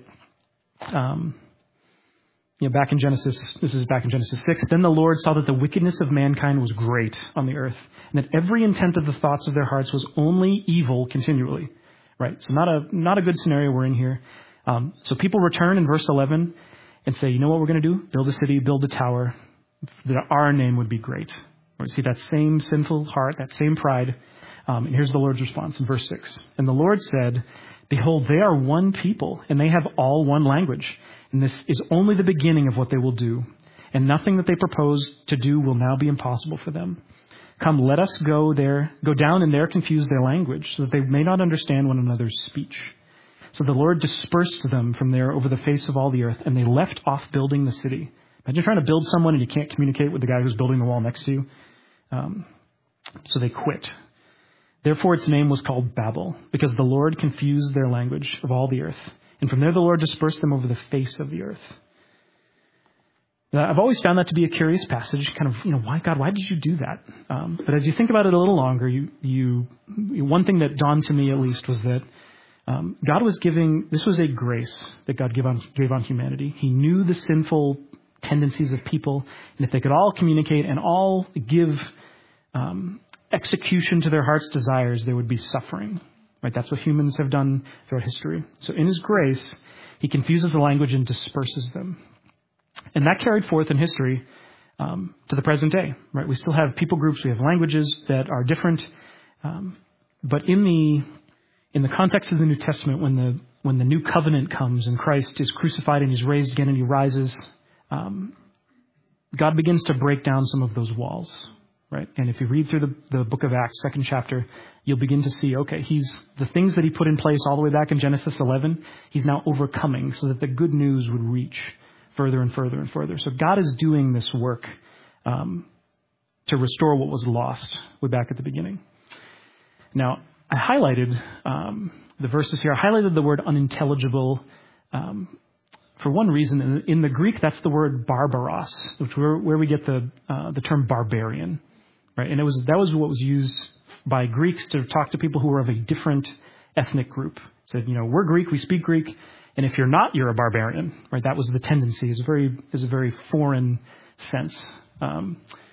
um, you know, back in Genesis, this is back in Genesis six, then the Lord saw that the wickedness of mankind was great on the earth, and that every intent of the thoughts of their hearts was only evil continually, right? So not a not a good scenario we're in here. Um, so people return in verse eleven and say, you know what we're going to do? Build a city, build a tower, that our name would be great. Right? See that same sinful heart, that same pride. Um, and here's the Lord's response in verse six. And the Lord said, "Behold, they are one people, and they have all one language. And this is only the beginning of what they will do. And nothing that they propose to do will now be impossible for them. Come, let us go there, go down and there confuse their language, so that they may not understand one another's speech." So the Lord dispersed them from there over the face of all the earth, and they left off building the city. Imagine trying to build someone and you can't communicate with the guy who's building the wall next to you. Um, so they quit. Therefore its name was called Babel, because the Lord confused their language of all the earth. And from there the Lord dispersed them over the face of the earth. Now, I've always found that to be a curious passage, kind of, you know, why, God, why did you do that? Um, but as you think about it a little longer, you, you, one thing that dawned to me at least was that Um, God was giving, this was a grace that God gave on, gave on humanity. He knew the sinful tendencies of people, and if they could all communicate and all give um, execution to their heart's desires, there would be suffering. Right? That's what humans have done throughout history. So in His grace, He confuses the language and disperses them. And that carried forth in history um, to the present day. Right? We still have people groups, we have languages that are different, um, but in the In the context of the New Testament, when the when the new covenant comes and Christ is crucified and He's raised again and He rises, um, God begins to break down some of those walls, right? And if you read through the, the book of Acts, second chapter, you'll begin to see, okay, He's the things that He put in place all the way back in Genesis eleven, He's now overcoming so that the good news would reach further and further and further. So God is doing this work um, to restore what was lost way back at the beginning. Now, I highlighted um, the verses here. I highlighted the word unintelligible um, for one reason. In, in the Greek, that's the word barbaros, which where, where we get the uh, the term barbarian, right? And it was that was what was used by Greeks to talk to people who were of a different ethnic group. It said, you know, we're Greek, we speak Greek, and if you're not, you're a barbarian, right? That was the tendency. It's a very is a very foreign sense. Um,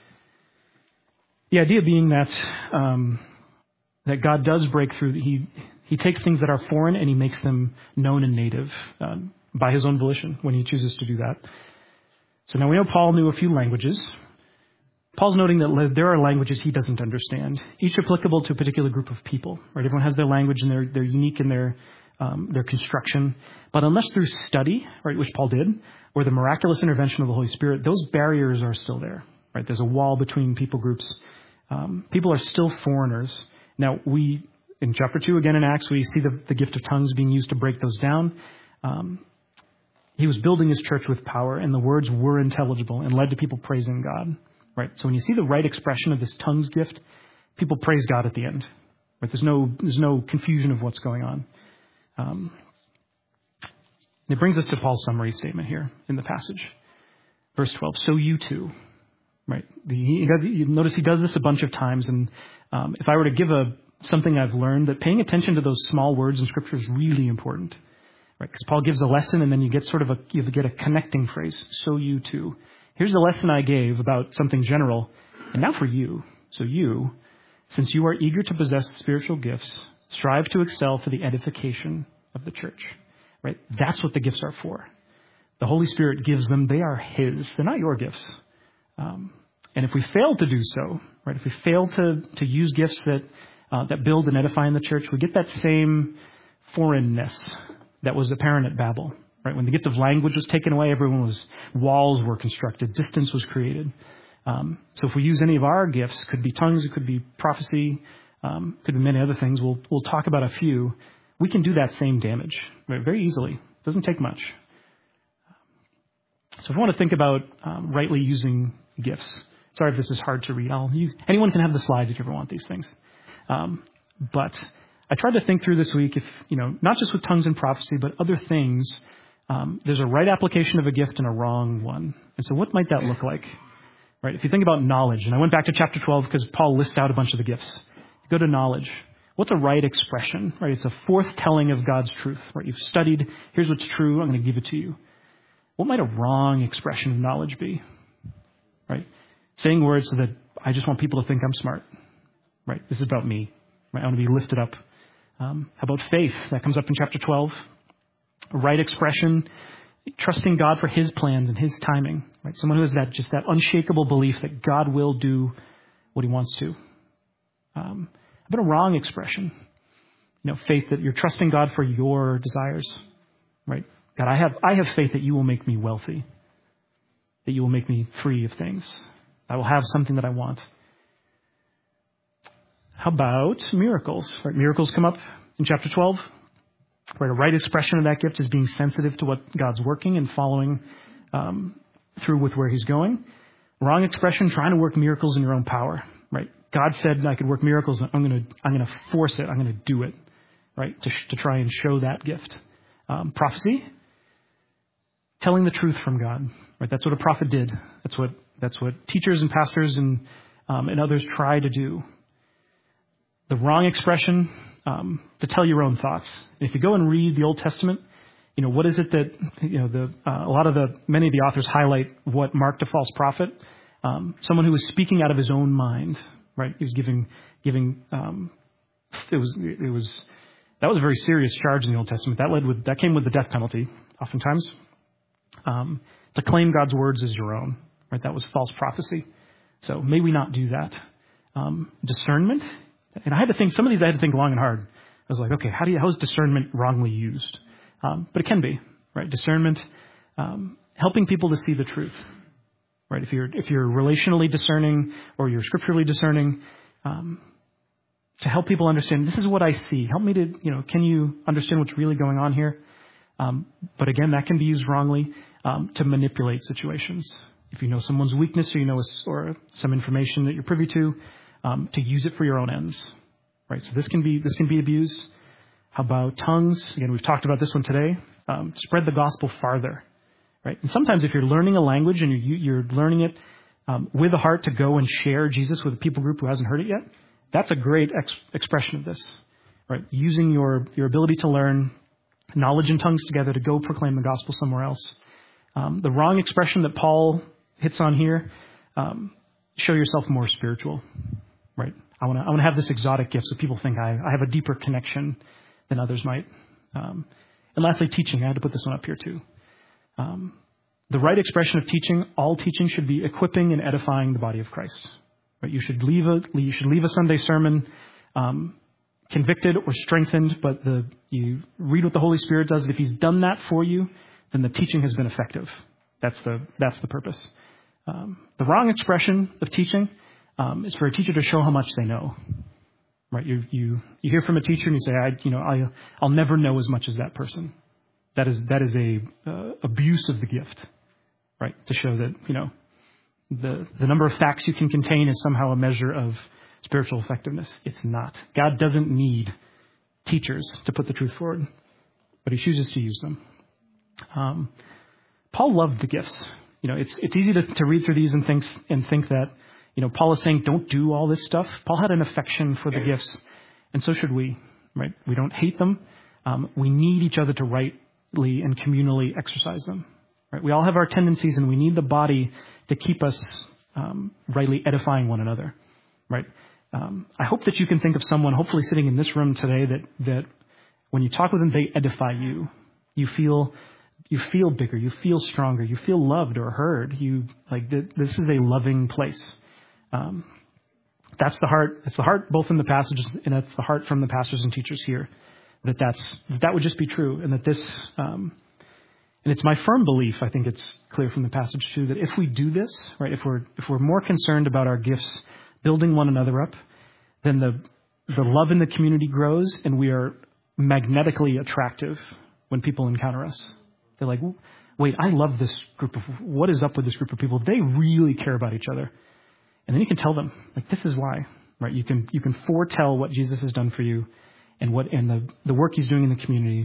the idea being that. Um, That God does break through. He he takes things that are foreign and He makes them known and native um, by His own volition when He chooses to do that. So now we know Paul knew a few languages. Paul's noting that there are languages he doesn't understand, each applicable to a particular group of people. Right? Everyone has their language and they're they're unique in their um, their construction. But unless through study, right, which Paul did, or the miraculous intervention of the Holy Spirit, those barriers are still there. Right? There's a wall between people groups. Um, people are still foreigners. Now, we, in chapter two, again in Acts, we see the, the gift of tongues being used to break those down. Um, he was building His church with power, and the words were intelligible and led to people praising God. Right? So when you see the right expression of this tongues gift, people praise God at the end. Right? There's no there's no confusion of what's going on. Um, it brings us to Paul's summary statement here in the passage. Verse twelve, so you too. Right? The, he does, you notice he does this a bunch of times, and um, if I were to give a something I've learned, that paying attention to those small words in Scripture is really important, right? Because Paul gives a lesson, and then you get sort of a you get a connecting phrase. So you too. Here's the lesson I gave about something general, and now for you. So you, since you are eager to possess spiritual gifts, strive to excel for the edification of the church. Right? That's what the gifts are for. The Holy Spirit gives them; they are His. They're not your gifts. Um, and if we fail to do so, right, if we fail to, to use gifts that uh, that build and edify in the church, we get that same foreignness that was apparent at Babel. right? When the gift of language was taken away, everyone was, walls were constructed, distance was created. Um, so if we use any of our gifts, could be tongues, it could be prophecy, um, could be many other things. We'll, we'll talk about a few. We can do that same damage, right? Very easily. It doesn't take much. So if we want to think about um, rightly using gifts, sorry if this is hard to read. I'll use, anyone can have the slides if you ever want these things. Um, but I tried to think through this week if, you know, not just with tongues and prophecy, but other things, um, there's a right application of a gift and a wrong one. And so what might that look like? Right? If you think about knowledge, and I went back to chapter twelve because Paul lists out a bunch of the gifts. Go to knowledge. What's a right expression? Right? It's a forthtelling of God's truth. Right? You've studied. Here's what's true. I'm going to give it to you. What might a wrong expression of knowledge be? Right? Saying words so that I just want people to think I'm smart. Right? This is about me. Right? I want to be lifted up. Um, how about faith? That comes up in chapter twelve. A right expression, trusting God for his plans and his timing. Right? Someone who has that just that unshakable belief that God will do what he wants to. Um, how about a wrong expression? You know, faith that you're trusting God for your desires. Right? God, I have I have faith that you will make me wealthy. That you will make me free of things. I will have something that I want. How about miracles? Right? Miracles come up in chapter twelve. Right? A right expression of that gift is being sensitive to what God's working and following um, through with where he's going. Wrong expression, trying to work miracles in your own power. Right? God said I could work miracles, and I'm going to I'm going to force it. I'm going to do it. Right? To to try and show that gift. Um, prophecy, telling the truth from God. Right? That's what a prophet did. That's what that's what teachers and pastors and um, and others try to do. The wrong expression, um, to tell your own thoughts. If you go and read the Old Testament, you know, what is it that, you know, the uh, a lot of the, many of the authors highlight what marked a false prophet. Um, someone who was speaking out of his own mind, right? He was giving, giving, um, it was, it was, that was a very serious charge in the Old Testament. That led with, that came with the death penalty, oftentimes. Um, to claim God's words as your own, right? That was false prophecy. So may we not do that. Um, discernment. And I had to think, some of these I had to think long and hard. I was like, okay, how do you, how is discernment wrongly used? Um, but it can be, right? Discernment, um, helping people to see the truth, right? If you're, if you're relationally discerning or you're scripturally discerning, um, to help people understand, this is what I see. Help me to, you know, can you understand what's really going on here? Um, but again, that can be used wrongly, um, to manipulate situations. If you know someone's weakness or you know, or some information that you're privy to, Um, to use it for your own ends, right? So this can be this can be abused. How about tongues? Again, we've talked about this one today. Um, spread the gospel farther, right? And sometimes if you're learning a language and you're, you're learning it um, with a heart to go and share Jesus with a people group who hasn't heard it yet, that's a great ex- expression of this, right? Using your your ability to learn knowledge and tongues together to go proclaim the gospel somewhere else. Um, the wrong expression that Paul hits on here: um, show yourself more spiritual. Right. I want to I want to have this exotic gift so people think I, I have a deeper connection than others might. Um, and lastly, teaching. I had to put this one up here too. Um, the right expression of teaching, all teaching should be equipping and edifying the body of Christ. Right. You should leave a you should leave a Sunday sermon um, convicted or strengthened, but the you read what the Holy Spirit does. If He's done that for you, then the teaching has been effective. That's the that's the purpose. Um, the wrong expression of teaching. Um, is for a teacher to show how much they know, right? You you you hear from a teacher and you say, I you know I I'll never know as much as that person. That is that is a uh, abuse of the gift, right? To show that you know the the number of facts you can contain is somehow a measure of spiritual effectiveness. It's not. God doesn't need teachers to put the truth forward, but He chooses to use them. Um, Paul loved the gifts. You know, it's it's easy to, to read through these and think and think that. You know, Paul is saying, don't do all this stuff. Paul had an affection for the gifts, and so should we, right? We don't hate them. Um, we need each other to rightly and communally exercise them, right? We all have our tendencies, and we need the body to keep us um, rightly edifying one another, right? Um, I hope that you can think of someone, hopefully sitting in this room today, that that when you talk with them, they edify you. You feel you feel bigger. You feel stronger. You feel loved or heard. You like th- this is a loving place. Um, that's the heart. It's the heart both in the passages, and it's the heart from the pastors and teachers here. That that's that would just be true, and that this um, And it's my firm belief, I think it's clear from the passage too, that if we do this, right, if we're if we're more concerned about our gifts building one another up, then the the love in the community grows, and we are magnetically attractive when people encounter us. They're like, wait, I love this group of, what is up with this group of people? They really care about each other. And then you can tell them, like, this is why, right? You can you can foretell what Jesus has done for you and what and the, the work he's doing in the community.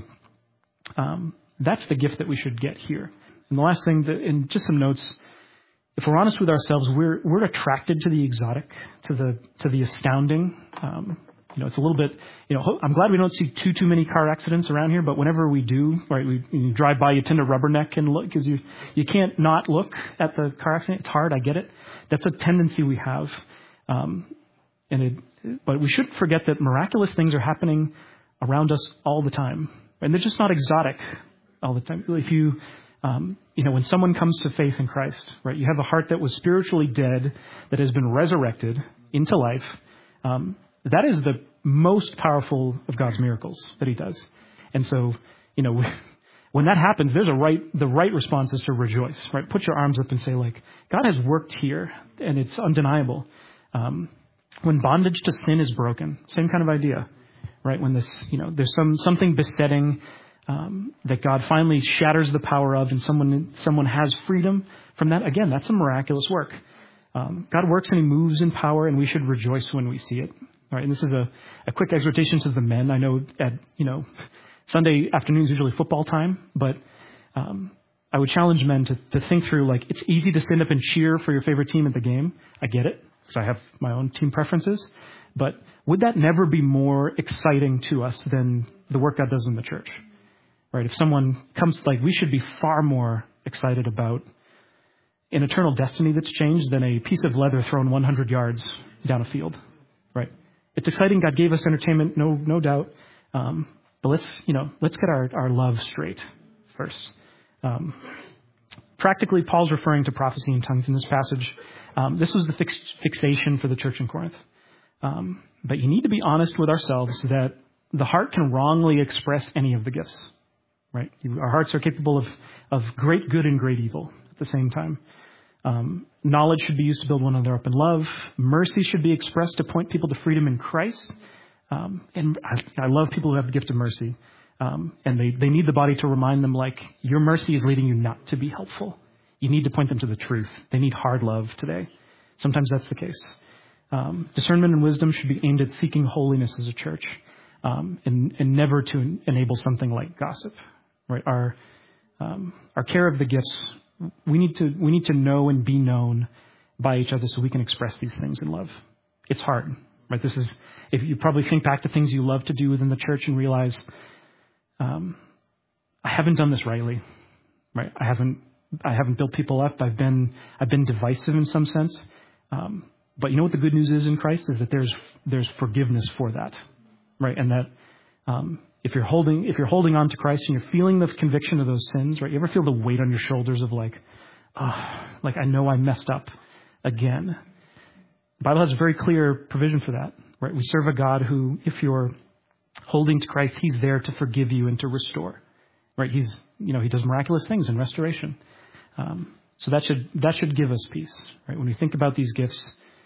Um, that's the gift that we should get here. And the last thing, that, and just some notes, if we're honest with ourselves, we're we're attracted to the exotic, to the to the astounding. Um, you know, it's a little bit, you know, I'm glad we don't see too, too many car accidents around here, but whenever we do, right, we you drive by, you tend to rubberneck and look, because you, you can't not look at the car accident. It's hard, I get it. That's a tendency we have. Um, and it, but we shouldn't forget that miraculous things are happening around us all the time. And they're just not exotic all the time. If you, um, you know, when someone comes to faith in Christ, right, you have a heart that was spiritually dead, that has been resurrected into life. Um, that is the most powerful of God's miracles that he does. And so, you know, when that happens, there's a right, the right response is to rejoice, right? Put your arms up and say, like, God has worked here, and it's undeniable. Um, when bondage to sin is broken, same kind of idea, right? When this, you know, there's some, something besetting, um, that God finally shatters the power of, and someone, someone has freedom from that. Again, that's a miraculous work. Um, God works and he moves in power, and we should rejoice when we see it. All right, and this is a, a quick exhortation to the men. I know at, you know, Sunday afternoon is usually football time, but um, I would challenge men to, to think through, like, it's easy to stand up and cheer for your favorite team at the game. I get it, because I have my own team preferences. But would that never be more exciting to us than the work God does in the church? Right? If someone comes, like, we should be far more excited about an eternal destiny that's changed than a piece of leather thrown one hundred yards down a field. Right? It's exciting. God gave us entertainment, no, no doubt. Um, but let's, you know, let's get our, our love straight first. Um, practically, Paul's referring to prophecy in tongues in this passage. Um, this was the fix, fixation for the church in Corinth. Um, but you need to be honest with ourselves that the heart can wrongly express any of the gifts. Right? Our hearts are capable of, of great good and great evil at the same time. Um, knowledge should be used to build one another up in love. Mercy should be expressed to point people to freedom in Christ. Um, and I, I love people who have the gift of mercy. Um, and they, they need the body to remind them, like, your mercy is leading you not to be helpful. You need to point them to the truth. They need hard love today. Sometimes that's the case. Um, discernment and wisdom should be aimed at seeking holiness as a church, um, and, and never to enable something like gossip. Right? Our um, our care of the gifts. We need to we need to know and be known by each other so we can express these things in love. It's hard, right? This is, if you probably think back to things you love to do within the church and realize, um, I haven't done this rightly, right? I haven't I haven't built people up. I've been I've been divisive in some sense. Um, but you know what the good news is in Christ is that there's there's forgiveness for that, right? And that um, if you're holding if you're holding on to Christ and you're feeling the conviction of those sins, right? You ever feel the weight on your shoulders of like, oh, like I know I messed up again. The Bible has a very clear provision for that, right? We serve a God who, if you're holding to Christ, he's there to forgive you and to restore, right? He's, you know, he does miraculous things in restoration. Um, so that should, that should give us peace, right? When we think about these gifts,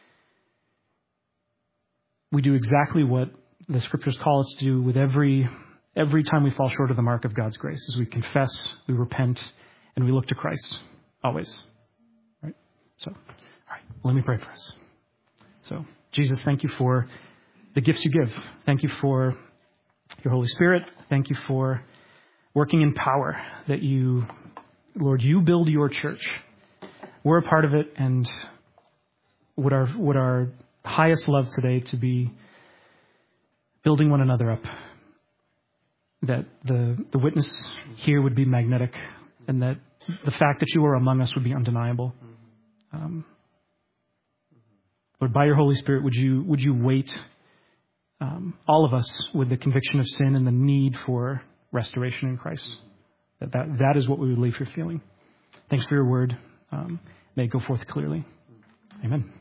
we do exactly what the scriptures call us to do with every, every time we fall short of the mark of God's grace, is we confess, we repent, and we look to Christ always, right? So, all right, let me pray for us. So, Jesus, thank you for the gifts you give. Thank you for your Holy Spirit. Thank you for working in power that you, Lord, you build your church. We're a part of it, and would our, would our highest love today to be building one another up, that the, the witness here would be magnetic, and that the fact that you are among us would be undeniable. Um, Lord, by your Holy Spirit, would you would you weight um, all of us with the conviction of sin and the need for restoration in Christ? That that, that is what we would leave here feeling. Thanks for your word. Um, may it go forth clearly. Amen.